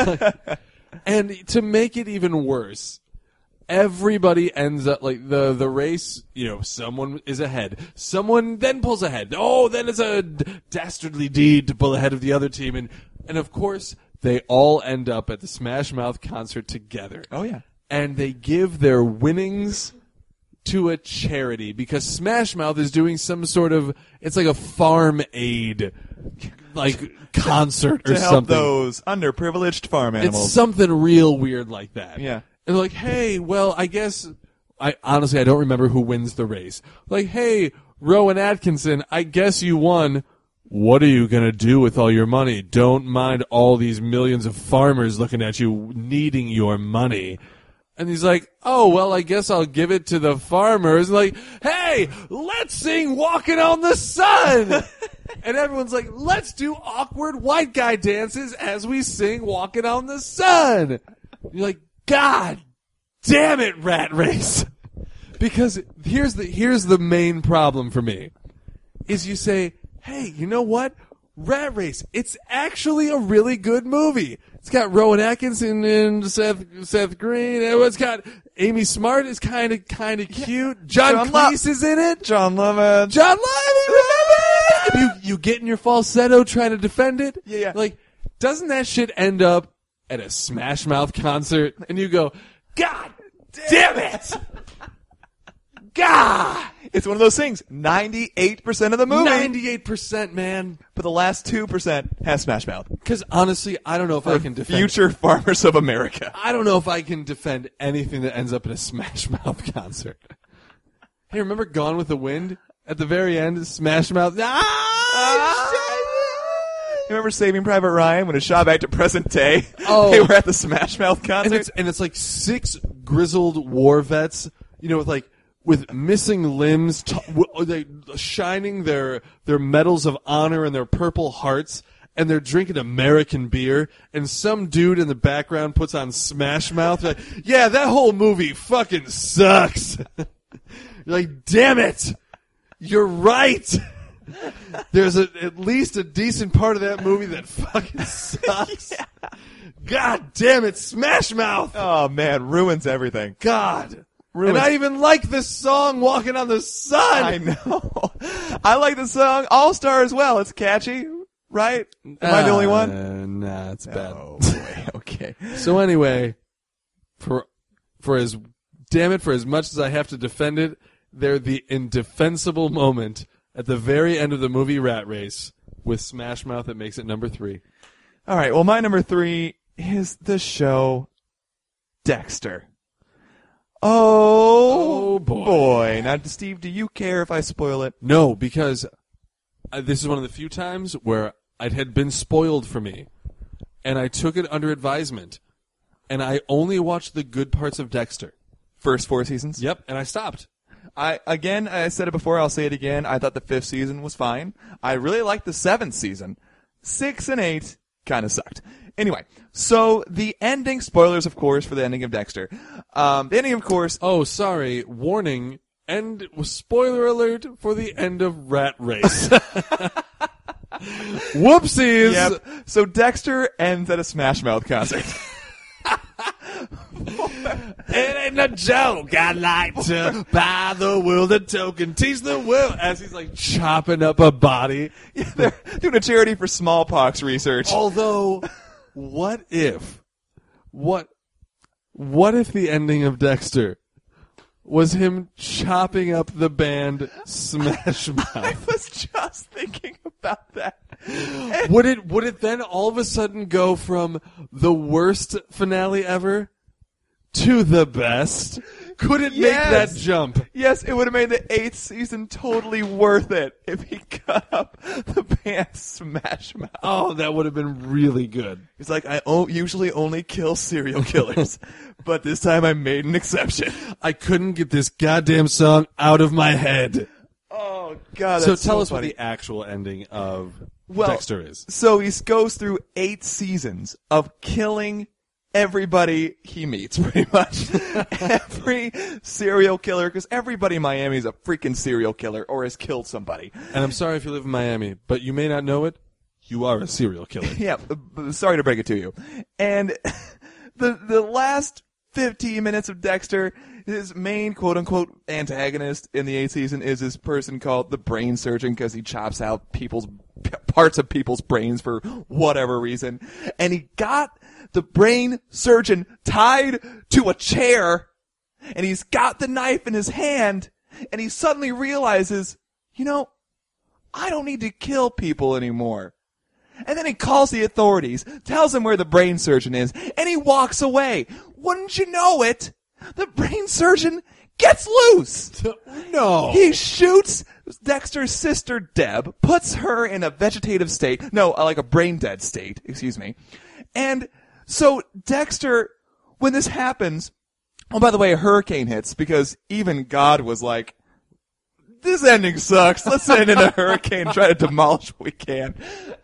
Speaker 2: And to make it even worse, everybody ends up, like, the race, someone is ahead. Someone then pulls ahead. Oh, then it's a dastardly deed to pull ahead of the other team. And of course, they all end up at the Smash Mouth concert together.
Speaker 1: Oh, yeah.
Speaker 2: And they give their winnings to a charity because Smash Mouth is doing some sort of, it's like a farm aid, like, concert or
Speaker 1: to help
Speaker 2: something.
Speaker 1: those underprivileged farm animals.
Speaker 2: It's something real weird like that.
Speaker 1: Yeah.
Speaker 2: And they're like, hey, well, I guess, honestly, I don't remember who wins the race. Like, hey, Rowan Atkinson, I guess you won. What are you going to do with all your money? Don't mind all these millions of farmers looking at you needing your money. And he's like, oh, well, I guess I'll give it to the farmers. Like, hey, let's sing Walking on the Sun. And everyone's like, let's do awkward white guy dances as we sing Walking on the Sun. You're like, God damn it, Rat Race. Because here's the main problem for me. Is you say, hey, you know what? Rat Race, it's actually a really good movie. It's got Rowan Atkinson and Seth Green. It's got Amy Smart is kind of cute. John Cleese is in it.
Speaker 1: John Lovitz.
Speaker 2: John Lovitz. You get in your falsetto trying to defend it.
Speaker 1: Yeah.
Speaker 2: Like, doesn't that shit end up at a Smash Mouth concert? And you go, God damn it! God!
Speaker 1: It's one of those things. 98% of the movie.
Speaker 2: 98%, man.
Speaker 1: But the last 2% has Smash Mouth.
Speaker 2: Because honestly, I don't know if I can defend.
Speaker 1: Future farmers of America.
Speaker 2: I don't know if I can defend anything that ends up in a Smash Mouth concert. Hey, remember Gone with the Wind? At the very end, Smash Mouth.
Speaker 1: You remember Saving Private Ryan when it shot back to present day?
Speaker 2: Oh.
Speaker 1: They were at the Smash Mouth concert.
Speaker 2: And it's like 6 grizzled war vets, with missing limbs, they shining their medals of honor and their purple hearts, and they're drinking American beer, and some dude in the background puts on Smash Mouth. Like, yeah, that whole movie fucking sucks. You're like, damn it, you're right. There's at least a decent part of that movie that fucking sucks. Yeah. God damn it, Smash Mouth.
Speaker 1: Oh man, ruins everything.
Speaker 2: God. And I even like this song, Walking on the Sun.
Speaker 1: I know. I like the song All Star as well. It's catchy, right? Am I the only one?
Speaker 2: Nah, it's bad.
Speaker 1: Oh, boy. Okay.
Speaker 2: So anyway, for as much as I have to defend it, they're the indefensible moment at the very end of the movie Rat Race with Smash Mouth that makes it number 3.
Speaker 1: All right. Well, my number 3 is the show Dexter. Oh boy. Now, Steve, do you care if I spoil it?
Speaker 2: No, because this is one of the few times where it had been spoiled for me, and I took it under advisement, and I only watched the good parts of Dexter.
Speaker 1: First 4 seasons?
Speaker 2: Yep, and I stopped.
Speaker 1: I said it before, I'll say it again. I thought the 5th season was fine. I really liked the 7th season. 6 and 8 kind of sucked. Anyway, so the ending, spoilers, of course, for the ending of Dexter. The ending, of course...
Speaker 2: Oh, sorry. Warning. Spoiler alert for the end of Rat Race. Whoopsies!
Speaker 1: Yep. So Dexter ends at a Smash Mouth concert.
Speaker 2: It ain't no joke. I like to buy the world a token, teach the world, as he's like chopping up a body.
Speaker 1: Yeah, they're doing a charity for smallpox research.
Speaker 2: Although, what if the ending of Dexter was him chopping up the band Smash Mouth?
Speaker 1: I was just thinking about that.
Speaker 2: Would it then all of a sudden go from the worst finale ever to the best? Could it make that jump?
Speaker 1: Yes, it would have made the 8th season totally worth it if he cut up the band Smash Mouth.
Speaker 2: Oh, that would have been really good.
Speaker 1: He's like, I usually only kill serial killers, but this time I made an exception.
Speaker 2: I couldn't get this goddamn song out of my head.
Speaker 1: Oh, God,
Speaker 2: so
Speaker 1: that's
Speaker 2: tell us
Speaker 1: funny.
Speaker 2: what the actual ending of Dexter is.
Speaker 1: So he goes through 8 seasons of killing everybody he meets, pretty much. Every serial killer, because everybody in Miami is a freaking serial killer or has killed somebody.
Speaker 2: And I'm sorry if you live in Miami, but you may not know it. You are a serial killer.
Speaker 1: Yeah, sorry to break it to you. And the last 15 minutes of Dexter, his main quote-unquote antagonist in the 8th season is this person called the Brain Surgeon because he chops out parts of people's brains for whatever reason. And he got the Brain Surgeon tied to a chair, and he's got the knife in his hand, and he suddenly realizes, I don't need to kill people anymore. And then he calls the authorities, tells them where the Brain Surgeon is, and he walks away. Wouldn't you know it? The Brain Surgeon gets loose.
Speaker 2: No.
Speaker 1: He shoots Dexter's sister, Deb, puts her in a vegetative state. No, like a brain dead state, excuse me. And so Dexter, when this happens, oh, by the way, a hurricane hits because even God was like, this ending sucks. Let's end in a hurricane and try to demolish what we can.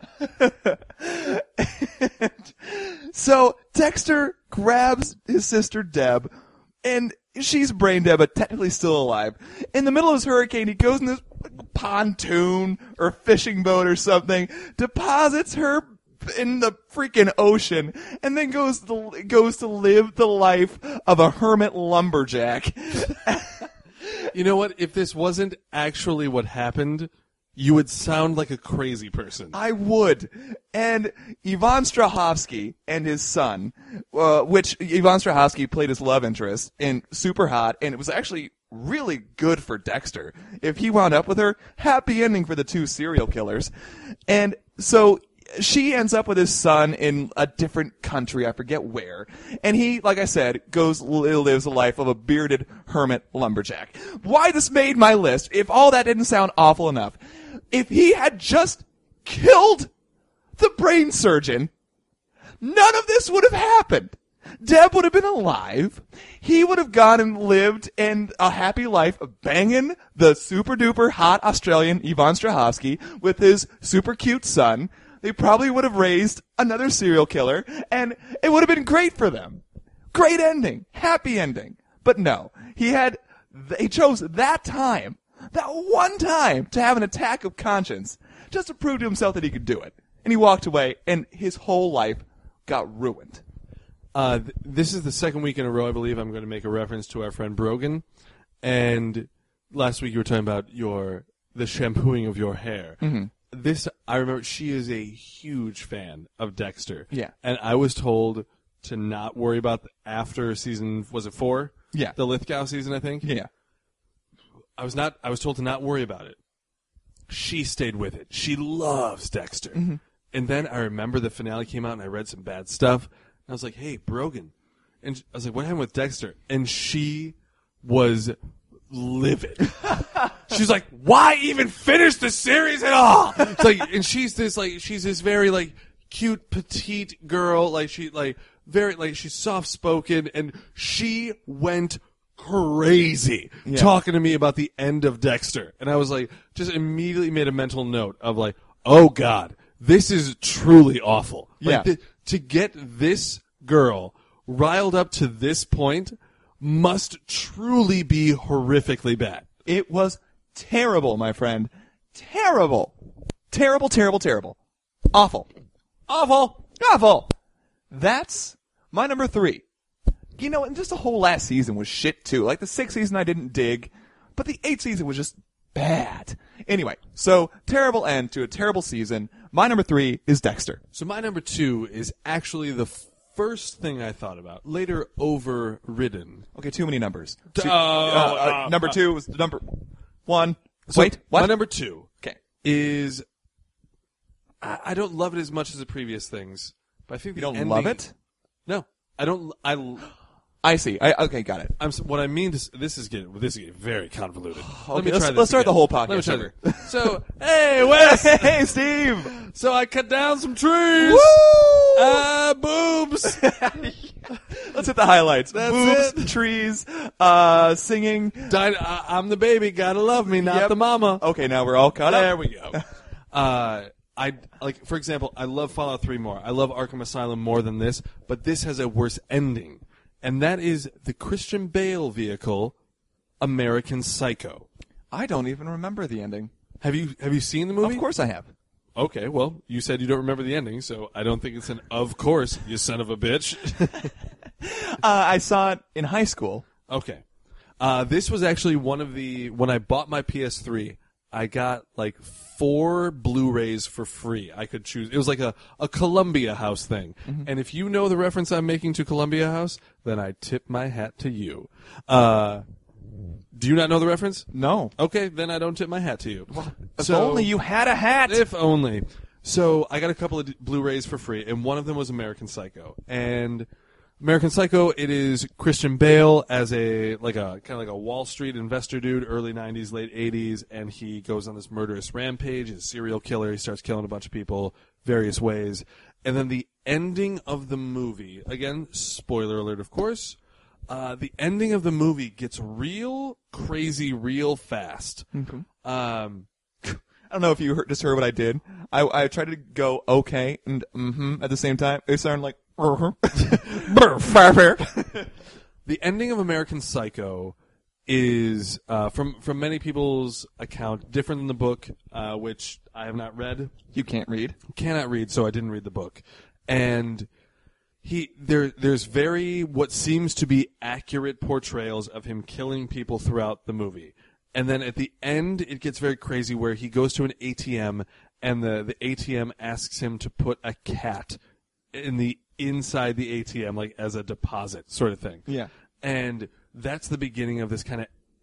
Speaker 1: So Dexter grabs his sister Deb, and she's brain dead, but technically still alive. In the middle of this hurricane, he goes in this pontoon or fishing boat or something, deposits her in the freaking ocean, and then goes to live the life of a hermit lumberjack.
Speaker 2: You know what? If this wasn't actually what happened, you would sound like a crazy person.
Speaker 1: I would. And Ivan Strahovski and his son, which Ivan Strahovski played his love interest in Super Hot, and it was actually really good for Dexter. If he wound up with her, happy ending for the two serial killers. And so she ends up with his son in a different country, I forget where. And he, like I said, lives a life of a bearded hermit lumberjack. Why this made my list, if all that didn't sound awful enough, if he had just killed the brain surgeon, none of this would have happened. Deb would have been alive. He would have gone and lived in a happy life of banging the super duper hot Australian Yvonne Strahovski with his super cute son. They probably would have raised another serial killer, and it would have been great for them. Great ending. Happy ending. But no. He chose that one time, to have an attack of conscience, just to prove to himself that he could do it. And he walked away, and his whole life got ruined.
Speaker 2: This is the second week in a row, I believe, I'm going to make a reference to our friend Brogan. And last week you were talking about the shampooing of your hair.
Speaker 1: Mm-hmm.
Speaker 2: I remember she is a huge fan of Dexter.
Speaker 1: Yeah.
Speaker 2: And I was told to not worry about after season, was it 4?
Speaker 1: Yeah.
Speaker 2: The Lithgow season, I think?
Speaker 1: Yeah.
Speaker 2: I was told to not worry about it. She stayed with it. She loves Dexter.
Speaker 1: Mm-hmm.
Speaker 2: And then I remember the finale came out and I read some bad stuff. And I was like, hey, Brogan. And I was like, what happened with Dexter? And she was livid. She's like, why even finish the series at all? It's like, and she's this very like cute petite girl, she's soft spoken, and she went crazy talking to me about the end of Dexter. And I was like, just immediately made a mental note of like, oh God, this is truly awful. To get this girl riled up to this point must truly be horrifically bad.
Speaker 1: It was terrible, my friend. Terrible. Terrible, terrible, terrible. Awful. Awful. Awful. That's my number 3. You know, and just the whole last season was shit too. Like the 6th season I didn't dig, but the 8th season was just bad. Anyway, so terrible end to a terrible season. My number 3 is Dexter.
Speaker 2: So my number 2 is actually the first thing I thought about, later overridden.
Speaker 1: Okay, too many numbers.
Speaker 2: Number
Speaker 1: 2 was number 1.
Speaker 2: So
Speaker 1: Wait, what?
Speaker 2: My number 2
Speaker 1: Okay.
Speaker 2: is I don't love it as much as the previous things, but I think
Speaker 1: You
Speaker 2: the
Speaker 1: don't
Speaker 2: ending,
Speaker 1: love it?
Speaker 2: No, I don't.
Speaker 1: I see. Okay, got it.
Speaker 2: What I mean is, this is getting very convoluted.
Speaker 1: Okay, let's start the whole podcast
Speaker 2: Let me try
Speaker 1: over.
Speaker 2: this. So, hey, Wes.
Speaker 1: Hey, Steve.
Speaker 2: So I cut down some trees.
Speaker 1: Woo!
Speaker 2: Boobs.
Speaker 1: Let's hit the highlights.
Speaker 2: That's
Speaker 1: Boobs, trees, singing.
Speaker 2: I'm the baby. Gotta love me, not
Speaker 1: Yep.
Speaker 2: the mama.
Speaker 1: Okay, now we're all caught up.
Speaker 2: There we go. For example, I love Fallout 3 more. I love Arkham Asylum more than this, but this has a worse ending. And that is the Christian Bale vehicle, American Psycho.
Speaker 1: I don't even remember the ending.
Speaker 2: Have you seen the movie?
Speaker 1: Of course I have.
Speaker 2: Okay, well, you said you don't remember the ending, so I don't think it's an of course, you son of a bitch.
Speaker 1: I saw it in high school.
Speaker 2: Okay. This was actually when I bought my PS3, I got like 4 Blu-rays for free. I could choose. It was like a Columbia House thing. Mm-hmm. And if you know the reference I'm making to Columbia House, then I tip my hat to you. Do you not know the reference?
Speaker 1: No.
Speaker 2: Okay, then I don't tip my hat to you.
Speaker 1: If only you had a hat.
Speaker 2: If only. So I got a couple of Blu-rays for free, and one of them was American Psycho. And American Psycho, it is Christian Bale as a kind of like a Wall Street investor dude, early 90s, late 80s, and he goes on this murderous rampage. He's a serial killer. He starts killing a bunch of people various ways. And then the ending of the movie, again, spoiler alert, of course, the ending of the movie gets real crazy real fast.
Speaker 1: Mm-hmm. I don't know if you just heard what I did. I tried to go okay and at the same time. It sounded like
Speaker 2: The ending of American Psycho is, from many people's account, different than the book, which I have not read.
Speaker 1: You can't read.
Speaker 2: Cannot read, so I didn't read the book. And there's very what seems to be accurate portrayals of him killing people throughout the movie. And then at the end, it gets very crazy where he goes to an ATM, and the ATM asks him to put a cat inside the ATM, like as a deposit sort of thing.
Speaker 1: Yeah.
Speaker 2: And that's the beginning of this kind of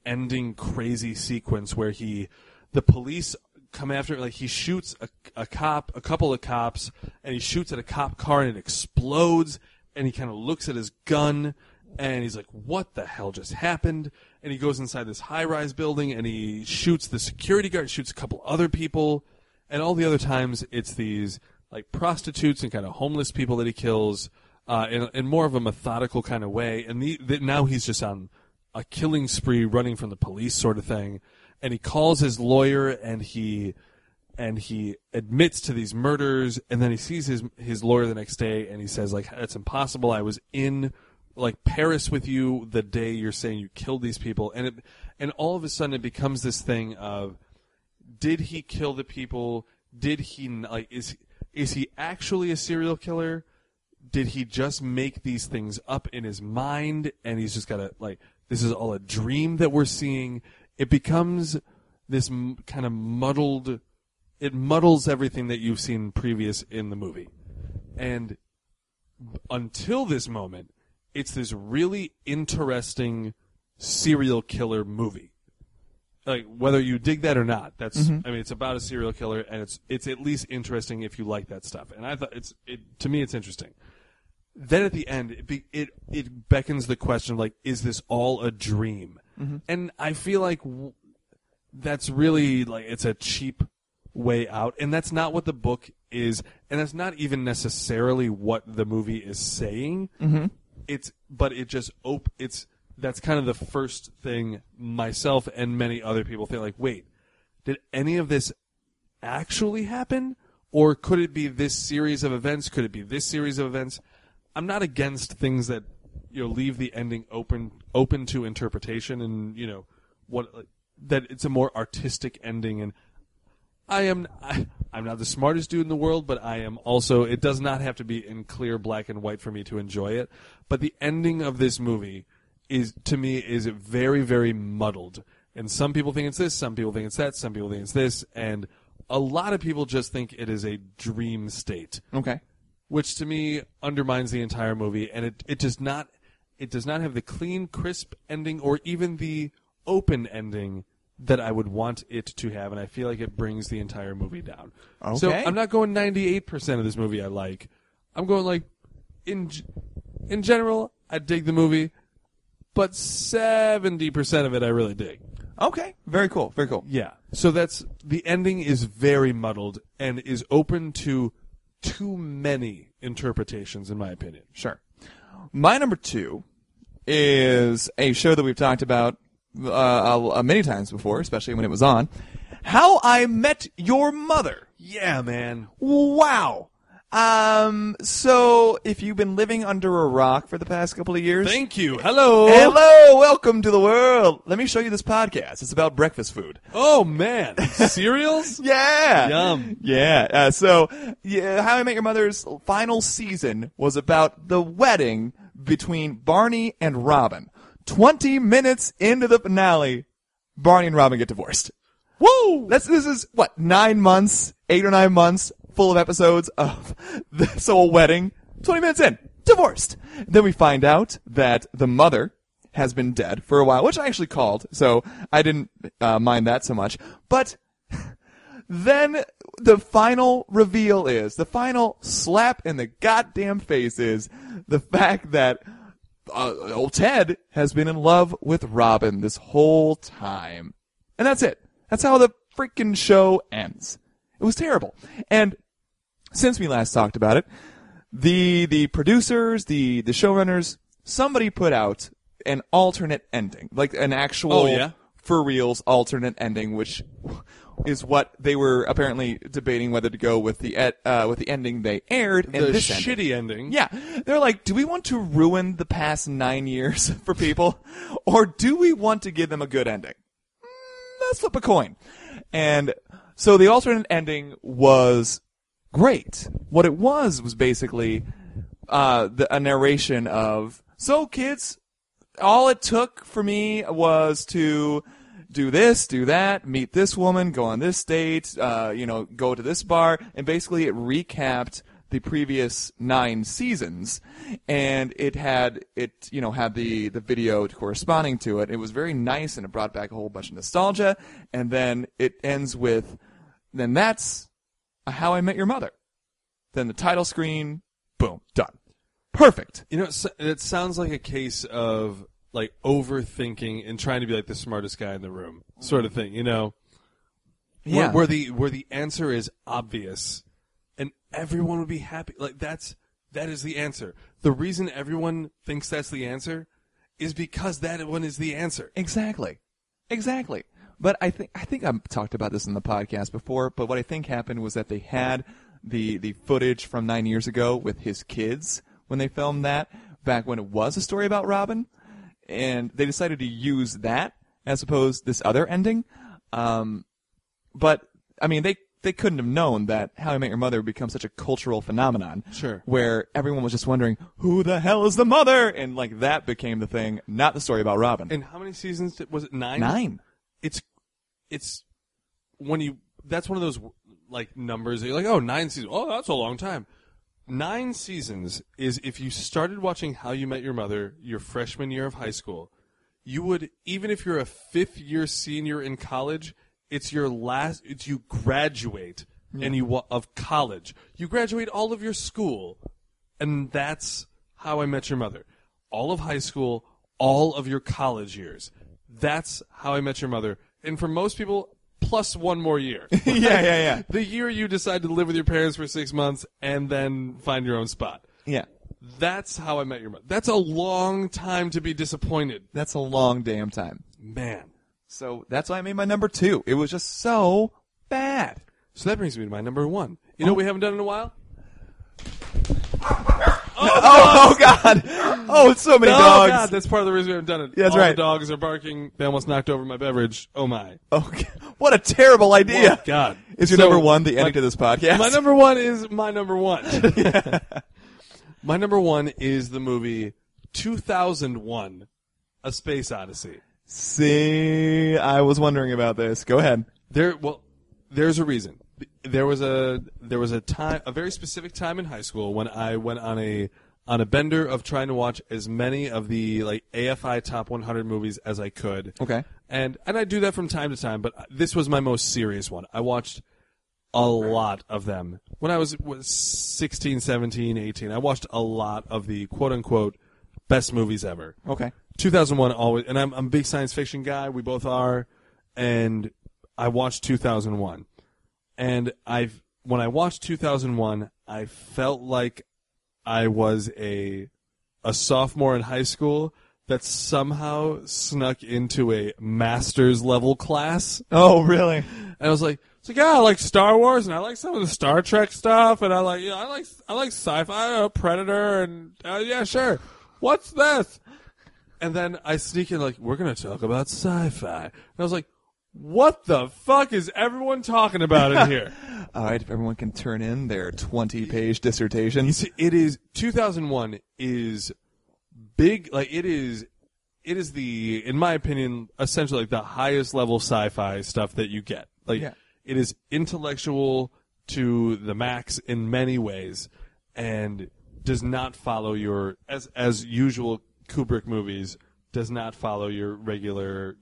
Speaker 2: ending crazy sequence where the police come after him, like he shoots a couple of cops, and he shoots at a cop car and it explodes, and he kind of looks at his gun and he's like, what the hell just happened? And he goes inside this high-rise building and he shoots the security guard, shoots a couple other people, and all the other times it's these like prostitutes and kind of homeless people that he kills in more of a methodical kind of way. And now he's just on a killing spree, running from the police sort of thing. And he calls his lawyer and he admits to these murders, and then he sees his lawyer the next day and he says, like, that's impossible. I was in like Paris with you the day you're saying you killed these people. And all of a sudden it becomes this thing of, did he kill the people? Did he, like, is he actually a serial killer? Did he just make these things up in his mind and he's just got to, like, this is all a dream that we're seeing? It becomes this kind of muddled, it muddles everything that you've seen previous in the movie. And until this moment, it's this really interesting serial killer movie. Like, whether you dig that or not, that's, I mean, it's about a serial killer, and it's at least interesting if you like that stuff. And I thought to me, it's interesting. Then at the end, it beckons the question of, like, is this all a dream? Mm-hmm. And I feel like that's really, like, it's a cheap way out, and that's not what the book is, and that's not even necessarily what the movie is saying. Mm-hmm. That's kind of the first thing myself and many other people think, like, wait, did any of this actually happen? Or could it be this series of events? Could it be this series of events? I'm not against things that, leave the ending open to interpretation, and, that it's a more artistic ending. And I'm not the smartest dude in the world, but I am also, it does not have to be in clear black and white for me to enjoy it. But the ending of this movie is very, very muddled. And some people think it's this, some people think it's that, some people think it's this, and a lot of people just think it is a dream state.
Speaker 1: Okay.
Speaker 2: Which to me undermines the entire movie, and it does not have the clean, crisp ending or even the open ending that I would want it to have, and I feel like it brings the entire movie down.
Speaker 1: Okay.
Speaker 2: So I'm not going 98% of this movie I like. I'm going, like, in general, I dig the movie, but 70% of it I really dig.
Speaker 1: Okay. Very cool. Very cool.
Speaker 2: Yeah. So the ending is very muddled and is open to too many interpretations, in my opinion.
Speaker 1: Sure. My number 2 is a show that we've talked about many times before, especially when it was on. How I Met Your Mother.
Speaker 2: Yeah, man.
Speaker 1: Wow. So if you've been living under a rock for the past couple of years.
Speaker 2: Thank you. Hello.
Speaker 1: Hello. Welcome to the world. Let me show you this podcast. It's about breakfast food.
Speaker 2: Oh, man. Cereals?
Speaker 1: Yeah.
Speaker 2: Yum.
Speaker 1: Yeah. So How I Met Your Mother's final season was about the wedding between Barney and Robin. 20 minutes into the finale, Barney and Robin get divorced.
Speaker 2: Woo!
Speaker 1: This is, 9 months, 8 or 9 months, full of episodes of this whole wedding. 20 minutes in, divorced. Then we find out that the mother has been dead for a while, which I actually called, so I didn't mind that so much. But then the final reveal is, the final slap in the goddamn face is the fact that old Ted has been in love with Robin this whole time. And that's it. That's how the freaking show ends. It was terrible. And since we last talked about it, the producers, the showrunners, somebody put out an alternate ending, like an actual for reals alternate ending, which is what they were apparently debating whether to go with the ending they aired and this
Speaker 2: shitty ending.
Speaker 1: Yeah, they're like, do we want to ruin the past 9 years for people, or do we want to give them a good ending? Let's flip a coin. And so the alternate ending was great. What it was basically a narration of, so kids, all it took for me was to do this, do that, meet this woman, go on this date, go to this bar, and basically it recapped the previous 9 seasons, and it had the video corresponding to it. It was very nice, and it brought back a whole bunch of nostalgia. And then it ends with, then that's How I Met Your Mother. Then the title screen, boom, done. Perfect.
Speaker 2: You know, it sounds like a case of like overthinking and trying to be like the smartest guy in the room, sort of thing. You know,
Speaker 1: Yeah.
Speaker 2: where the answer is obvious, and everyone would be happy. Like that is the answer. The reason everyone thinks that's the answer is because that one is the answer.
Speaker 1: Exactly. But I think I've talked about this in the podcast before, but what I think happened was that they had the footage from 9 years ago with his kids when they filmed that, back when it was a story about Robin, and they decided to use that as opposed to this other ending. But, I mean, they couldn't have known that How I Met Your Mother would become such a cultural phenomenon.
Speaker 2: Sure.
Speaker 1: Where everyone was just wondering, who the hell is the mother? And, like, that became the thing, not the story about Robin.
Speaker 2: And how many seasons was it? 9?
Speaker 1: 9.
Speaker 2: It's when you, that's one of those like numbers that you're like, oh, 9 seasons. Oh, that's a long time. 9 seasons is if you started watching How You Met Your Mother your freshman year of high school, you would, even if you're a 5th year senior in college, it's you graduate of college. You graduate all of your school, and that's How I Met Your Mother. All of high school, all of your college years. That's How I Met Your Mother. And for most people, plus 1 more year.
Speaker 1: Yeah.
Speaker 2: The year you decide to live with your parents for 6 months and then find your own spot.
Speaker 1: Yeah.
Speaker 2: That's How I Met Your Mother. That's a long time to be disappointed.
Speaker 1: That's a long damn time.
Speaker 2: Man.
Speaker 1: So that's why I made my number 2. It was just so bad.
Speaker 2: So that brings me to my number 1. You know what we haven't done in a while?
Speaker 1: Oh God! Oh, it's so many dogs.
Speaker 2: Oh, God, that's part of the reason we haven't done it.
Speaker 1: Yeah, that's
Speaker 2: All
Speaker 1: right.
Speaker 2: the dogs are barking. They almost knocked over my beverage. Oh, my.
Speaker 1: Okay. What a terrible idea.
Speaker 2: Oh, God.
Speaker 1: Is your number 1 the ending to this podcast?
Speaker 2: My number 1 is my number 1. My number 1 is the movie 2001, A Space Odyssey.
Speaker 1: See, I was wondering about this. Go ahead.
Speaker 2: There's a reason. There was a time, a very specific time in high school when I went on a bender of trying to watch as many of the like AFI Top 100 movies as I could.
Speaker 1: Okay.
Speaker 2: And I do that from time to time, but this was my most serious one. I watched a lot of them when I was 16, 17, 18. I watched a lot of the quote unquote best movies ever.
Speaker 1: Okay.
Speaker 2: 2001 always, and I'm a big science fiction guy. We both are, and I watched 2001. And when I watched 2001, I felt like I was a sophomore in high school that somehow snuck into a master's level class.
Speaker 1: Oh, really?
Speaker 2: And I was like, yeah, I like Star Wars and I like some of the Star Trek stuff, and I like sci-fi, Predator, and yeah, sure. What's this? And then I sneak in like, we're gonna talk about sci-fi, and I was like, what the fuck is everyone talking about in here?
Speaker 1: All right, if everyone can turn in their 20-page dissertation.
Speaker 2: You see, it is 2001 is big. Like it is the, in my opinion, essentially like the highest level sci-fi stuff that you get. Like It is intellectual to the max in many ways, and does not follow your as usual Kubrick movies. Does not follow your regular,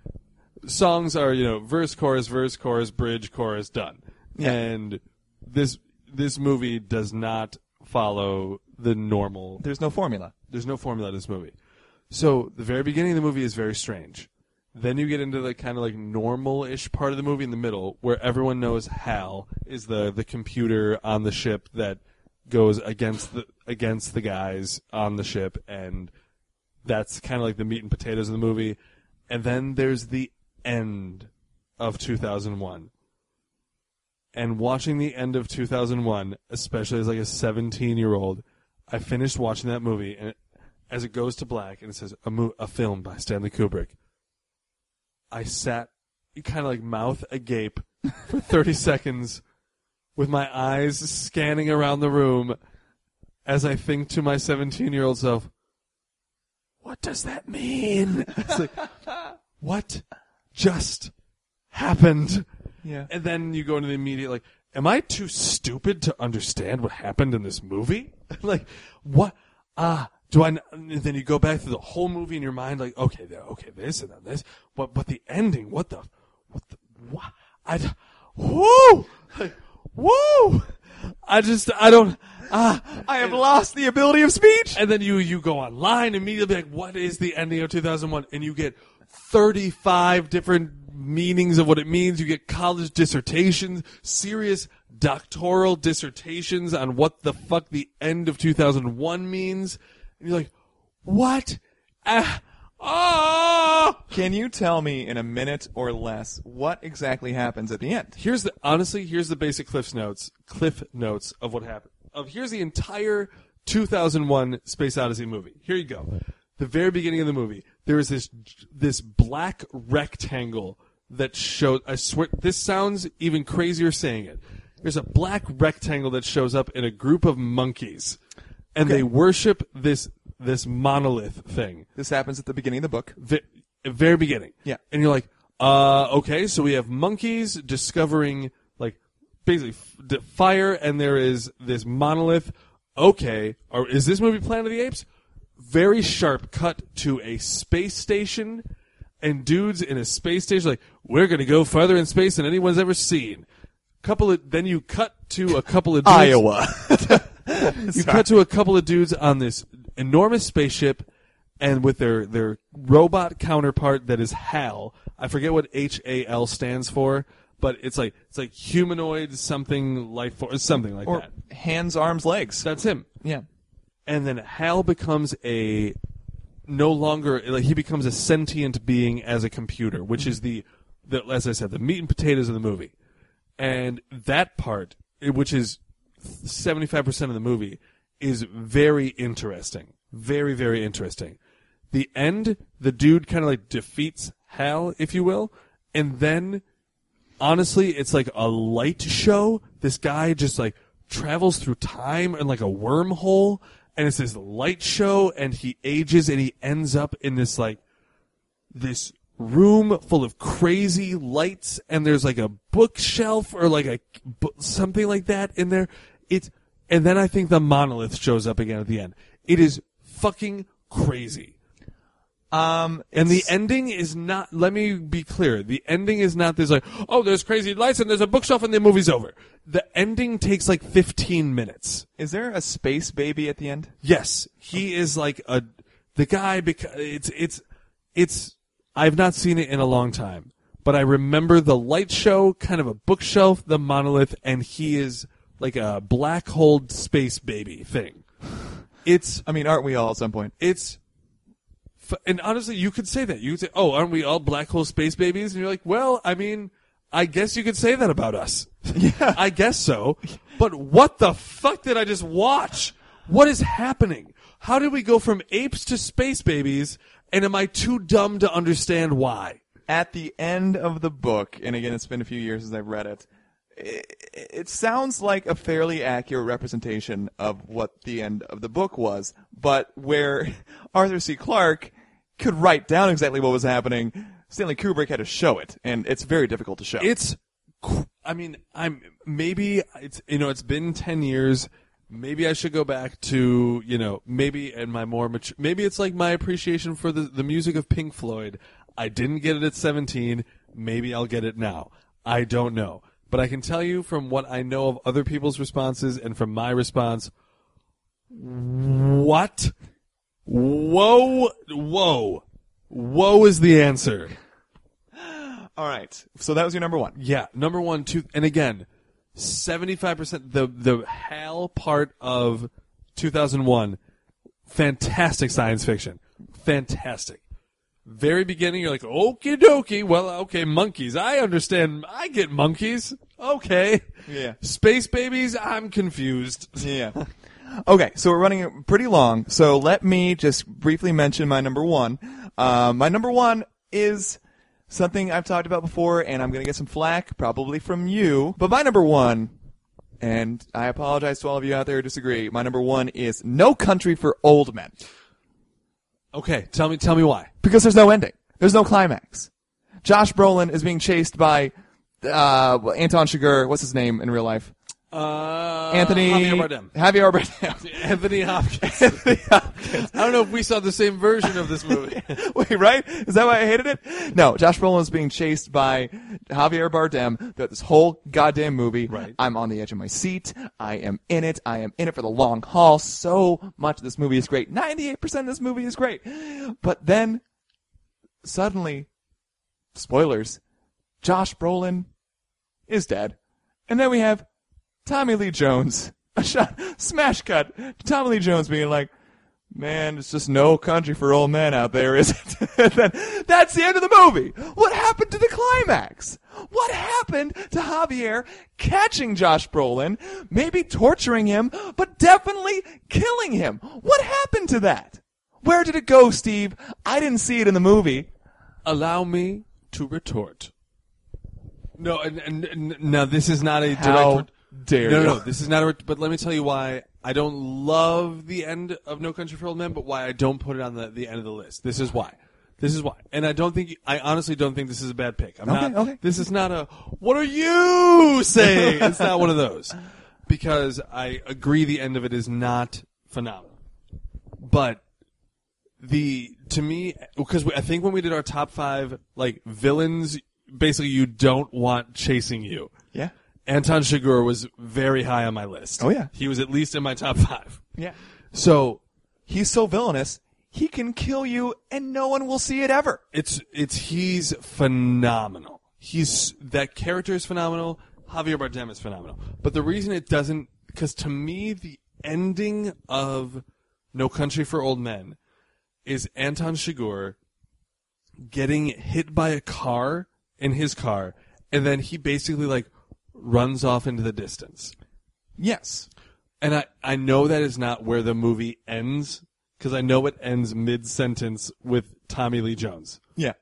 Speaker 2: songs are, verse, chorus, bridge, chorus, done.
Speaker 1: Yeah.
Speaker 2: And this movie does not follow the normal.
Speaker 1: There's no formula.
Speaker 2: There's no formula in this movie. So the very beginning of the movie is very strange. Then you get into the kind of like normal-ish part of the movie in the middle, where everyone knows Hal is the computer on the ship that goes against the guys on the ship, and that's kind of like the meat and potatoes of the movie. And then there's the end of 2001. And watching the end of 2001, especially as like a 17-year-old, I finished watching that movie, and as it goes to black and it says a film by Stanley Kubrick, I sat kind of like mouth agape for 30 seconds with my eyes scanning around the room as I think to my 17-year-old self, what does that mean? It's like, what just happened?
Speaker 1: Yeah.
Speaker 2: And then you go into the immediate, like, am I too stupid to understand what happened in this movie? Like, what? Do I? And then you go back through the whole movie in your mind, like, okay, this and then this. But the ending, what? Woo! Like, woo! I don't.
Speaker 1: I have lost the ability of speech.
Speaker 2: And then you go online immediately, like, what is the ending of 2001? And you get 35 different meanings of what it means. You get college dissertations, serious doctoral dissertations on what the fuck the end of 2001 means. And you're like, what?
Speaker 1: Can you tell me in a minute or less what exactly happens at the end?
Speaker 2: Here's the basic cliff notes of what happened. Here's the entire 2001 Space Odyssey movie. Here you go. The very beginning of the movie, there is this black rectangle that shows. I swear, this sounds even crazier saying it. There's a black rectangle that shows up in a group of monkeys, and they worship this monolith thing.
Speaker 1: This happens at the beginning of the book.
Speaker 2: Very beginning.
Speaker 1: Yeah.
Speaker 2: And you're like, okay, so we have monkeys discovering, like, basically fire, and there is this monolith. Okay, is this movie Planet of the Apes? Very sharp cut to a space station, and dudes in a space station like, we're going to go farther in space than anyone's ever seen. Then you cut to a couple of dudes.
Speaker 1: Iowa.
Speaker 2: You cut to a couple of dudes on this enormous spaceship, and with their robot counterpart that is HAL. I forget what HAL stands for, but it's like humanoid something life force, something like that.
Speaker 1: Hands, arms, legs.
Speaker 2: That's him.
Speaker 1: Yeah.
Speaker 2: And then HAL becomes he becomes a sentient being as a computer, which is the as I said, the meat and potatoes of the movie. And that part, which is 75% of the movie, is very interesting. Very, very interesting. The end, the dude kind of like defeats HAL, if you will, and then, honestly, it's like a light show. This guy just like travels through time in like a wormhole, and it's this light show, and he ages, and he ends up in this like this room full of crazy lights, and there's like a bookshelf or like something like that in there. And then I think the monolith shows up again at the end. It is fucking crazy. And the ending is not, let me be clear, the ending is not this like, oh, there's crazy lights and there's a bookshelf and the movie's over. The ending takes like 15 minutes.
Speaker 1: Is there a space baby at the end?
Speaker 2: Yes. He is like the guy, because it's, I've not seen it in a long time, but I remember the light show, kind of a bookshelf, the monolith, and he is like a black hole space baby thing.
Speaker 1: Aren't we all at some point?
Speaker 2: And honestly, you could say that. You could say, oh, aren't we all black hole space babies? And you're like, well, I guess you could say that about us.
Speaker 1: Yeah.
Speaker 2: I guess so. But what the fuck did I just watch? What is happening? How did we go from apes to space babies, and am I too dumb to understand why?
Speaker 1: At the end of the book, and again, it's been a few years since I've read it, it sounds like a fairly accurate representation of what the end of the book was, but where Arthur C. Clarke could write down exactly what was happening, Stanley Kubrick had to show it, and it's very difficult to show.
Speaker 2: It's been 10 years. Maybe I should go back to, maybe in my more mature, maybe it's like my appreciation for the music of Pink Floyd. I didn't get it at 17. Maybe I'll get it now. I don't know. But I can tell you from what I know of other people's responses and from my response, what? Whoa is the answer.
Speaker 1: All right. So that was your number one.
Speaker 2: Yeah, number 1, 2, and again, 75%, the HAL part of 2001, fantastic science fiction. Fantastic. Very beginning, you're like, okie dokie, well, okay, monkeys, I understand, I get monkeys, okay.
Speaker 1: Yeah.
Speaker 2: Space babies, I'm confused.
Speaker 1: Yeah. Okay, so we're running pretty long, so let me just briefly mention my number one. My number one is something I've talked about before, and I'm going to get some flack, probably from you, but my number one, and I apologize to all of you out there who disagree, my number one is No Country for Old Men.
Speaker 2: Okay, tell me why.
Speaker 1: Because there's no ending. There's no climax. Josh Brolin is being chased by Anton Chigurh, what's his name in real life? Anthony
Speaker 2: Javier Bardem.
Speaker 1: Javier Bardem.
Speaker 2: Anthony Hopkins.
Speaker 1: Anthony Hopkins.
Speaker 2: I don't know if we saw the same version of this movie.
Speaker 1: Wait, right? Is that why I hated it? No, Josh Brolin is being chased by Javier Bardem throughout this whole goddamn movie.
Speaker 2: Right.
Speaker 1: I'm on the edge of my seat. I am in it. I am in it for the long haul. So much of this movie is great. 98% of this movie is great. But then, suddenly, spoilers, Josh Brolin is dead. And then we have Tommy Lee Jones, a shot, smash cut to Tommy Lee Jones being like, man, it's just no country for old men out there, is it? That's the end of the movie. What happened to the climax? What happened to Javier catching Josh Brolin, maybe torturing him, but definitely killing him? What happened to that? Where did it go, Steve? I didn't see it in the movie.
Speaker 2: Allow me to retort. No, and now this is not a direct...
Speaker 1: How dare you?
Speaker 2: No, this is not a... But let me tell you why I don't love the end of No Country for Old Men, but why I don't put it on the end of the list. This is why. And I honestly don't think this is a bad pick.
Speaker 1: Okay.
Speaker 2: This is not a, what are you saying? It's not one of those. Because I agree the end of it is not phenomenal. But to me, because I think when we did our top 5, like, villains, basically you don't want chasing you.
Speaker 1: Yeah.
Speaker 2: Anton Chigurh was very high on my list.
Speaker 1: Oh, yeah.
Speaker 2: He was at least in my top 5.
Speaker 1: Yeah.
Speaker 2: So
Speaker 1: He's so villainous, he can kill you and no one will see it ever.
Speaker 2: he's phenomenal. That character is phenomenal. Javier Bardem is phenomenal. But the reason it doesn't, because to me the ending of No Country for Old Men is Anton Chigurh getting hit by a car in his car, and then he basically like runs off into the distance.
Speaker 1: Yes.
Speaker 2: And I know that is not where the movie ends, because I know it ends mid-sentence with Tommy Lee Jones.
Speaker 1: Yeah.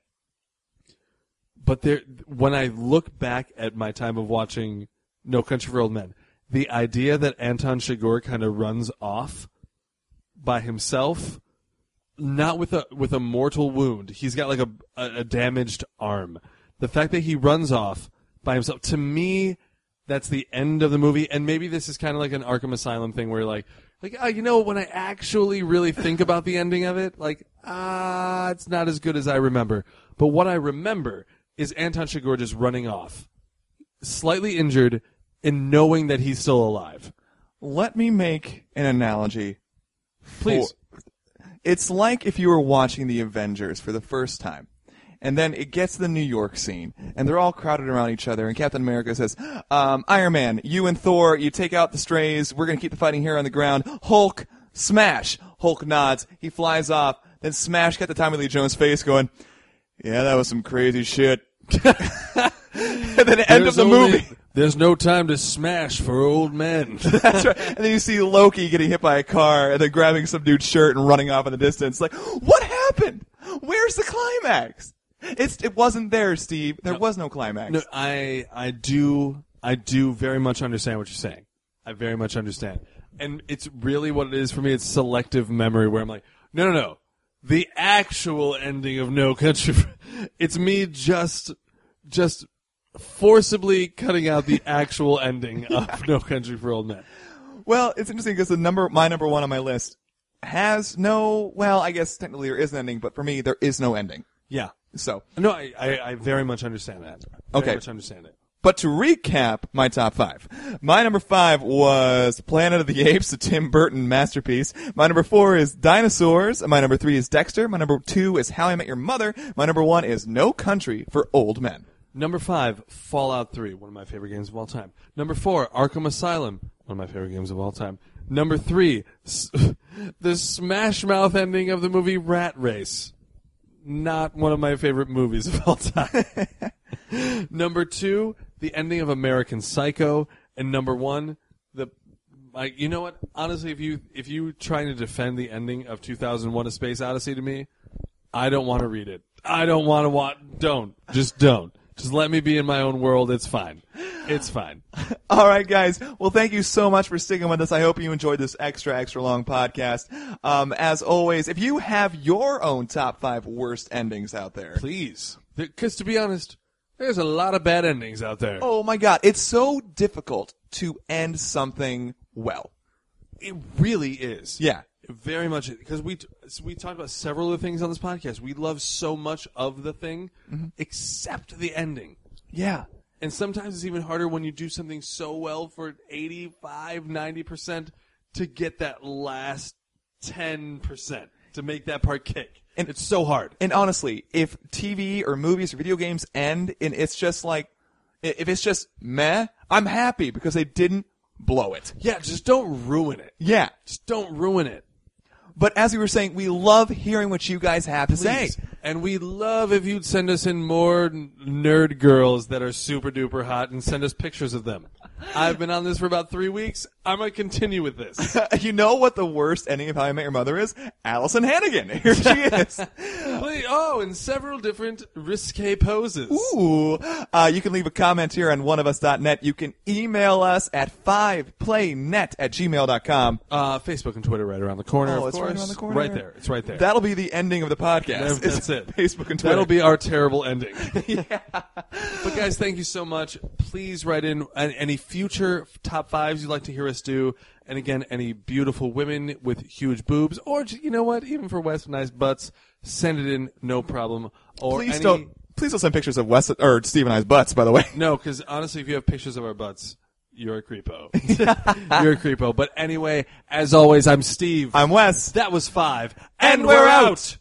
Speaker 2: But when I look back at my time of watching No Country for Old Men, the idea that Anton Chigurh kind of runs off by himself, not with a mortal wound. He's got like a damaged arm. The fact that he runs off by himself, to me, that's the end of the movie. And maybe this is kind of like an Arkham Asylum thing where when I actually really think about the ending of it, it's not as good as I remember. But what I remember is Anton Chigurh just running off, slightly injured, and knowing that he's still alive.
Speaker 1: Let me make an analogy.
Speaker 2: Please.
Speaker 1: It's like if you were watching The Avengers for the first time. And then it gets to the New York scene, and they're all crowded around each other, and Captain America says, Iron Man, you and Thor, you take out the strays, we're going to keep the fighting here on the ground. Hulk, smash! Hulk nods, he flies off, then smash, got the Tommy Lee Jones face going, yeah, that was some crazy shit. And then end of the movie.
Speaker 2: There's no time to smash for old men.
Speaker 1: That's right. And then you see Loki getting hit by a car, and then grabbing some dude's shirt and running off in the distance. Like, what happened? Where's the climax? It wasn't there, Steve. There was no climax.
Speaker 2: No, I do very much understand what you're saying. I very much understand. And it's really what it is for me. It's selective memory where I'm like, no. The actual ending of No Country. It's me just forcibly cutting out the actual ending of No Country for Old Men.
Speaker 1: Well, it's interesting because my number one on my list has no, well, I guess technically there is an ending, but for me, there is no ending.
Speaker 2: Yeah.
Speaker 1: So.
Speaker 2: No, I very much understand that. Very much understand it.
Speaker 1: But to recap my top 5, my number 5 was Planet of the Apes, a Tim Burton masterpiece. My number 4 is Dinosaurs. My number 3 is Dexter. My number 2 is How I Met Your Mother. My number 1 is No Country for Old Men.
Speaker 2: Number 5, Fallout 3, one of my favorite games of all time. Number 4, Arkham Asylum, one of my favorite games of all time. Number 3, the Smash Mouth ending of the movie Rat Race. Not one of my favorite movies of all time. Number 2, the ending of American Psycho. And number 1, you know what? Honestly, if you trying to defend the ending of 2001: A Space Odyssey to me, I don't want to read it. I don't want to don't. Just don't. Just let me be in my own world. It's fine. It's fine.
Speaker 1: All right, guys. Well, thank you so much for sticking with us. I hope you enjoyed this extra long podcast. As always, if you have your own top 5 worst endings out there,
Speaker 2: please. Because to be honest, There's a lot of bad endings out there.
Speaker 1: Oh my God, it's so difficult to end something well.
Speaker 2: It really is.
Speaker 1: Yeah.
Speaker 2: Very much, because we talked about several of the things on this podcast. We love so much of the thing, except the ending.
Speaker 1: Yeah.
Speaker 2: And sometimes it's even harder when you do something so well for 85, 90% to get that last 10% to make that part kick. And it's so hard.
Speaker 1: And honestly, if TV or movies or video games end and it's just like, if it's just meh, I'm happy because they didn't blow it.
Speaker 2: Yeah, just don't ruin it.
Speaker 1: Yeah.
Speaker 2: Just don't ruin it.
Speaker 1: But as we were saying, we love hearing what you guys have to say.
Speaker 2: And we love if you'd send us in more nerd girls that are super duper hot and send us pictures of them. I've been on this for about 3 weeks. I'm going to continue with this.
Speaker 1: You know what the worst ending of How I Met Your Mother is? Allison Hannigan. Here she is.
Speaker 2: In several different risque poses.
Speaker 1: Ooh. You can leave a comment here on oneofus.net. You can email us at 5playnet@gmail.com.
Speaker 2: Facebook and Twitter right around the corner,
Speaker 1: Oh,
Speaker 2: of
Speaker 1: it's
Speaker 2: course.
Speaker 1: right around the corner.
Speaker 2: Right there. It's right there.
Speaker 1: That'll be the ending of the podcast.
Speaker 2: That's it.
Speaker 1: Facebook and Twitter.
Speaker 2: That'll be our terrible ending. But guys, thank you so much. Please write in any future top fives you'd like to hear us do. And again, any beautiful women with huge boobs, or you know what, even for Wes, nice butts, send it in, no problem. Or
Speaker 1: Please don't send pictures of Wes or Steve and I's butts, by the way.
Speaker 2: No, because honestly, if you have pictures of our butts, you're a creepo. You're a creepo. But anyway, as always, I'm Steve.
Speaker 1: I'm Wes.
Speaker 2: That was 5. And we're out!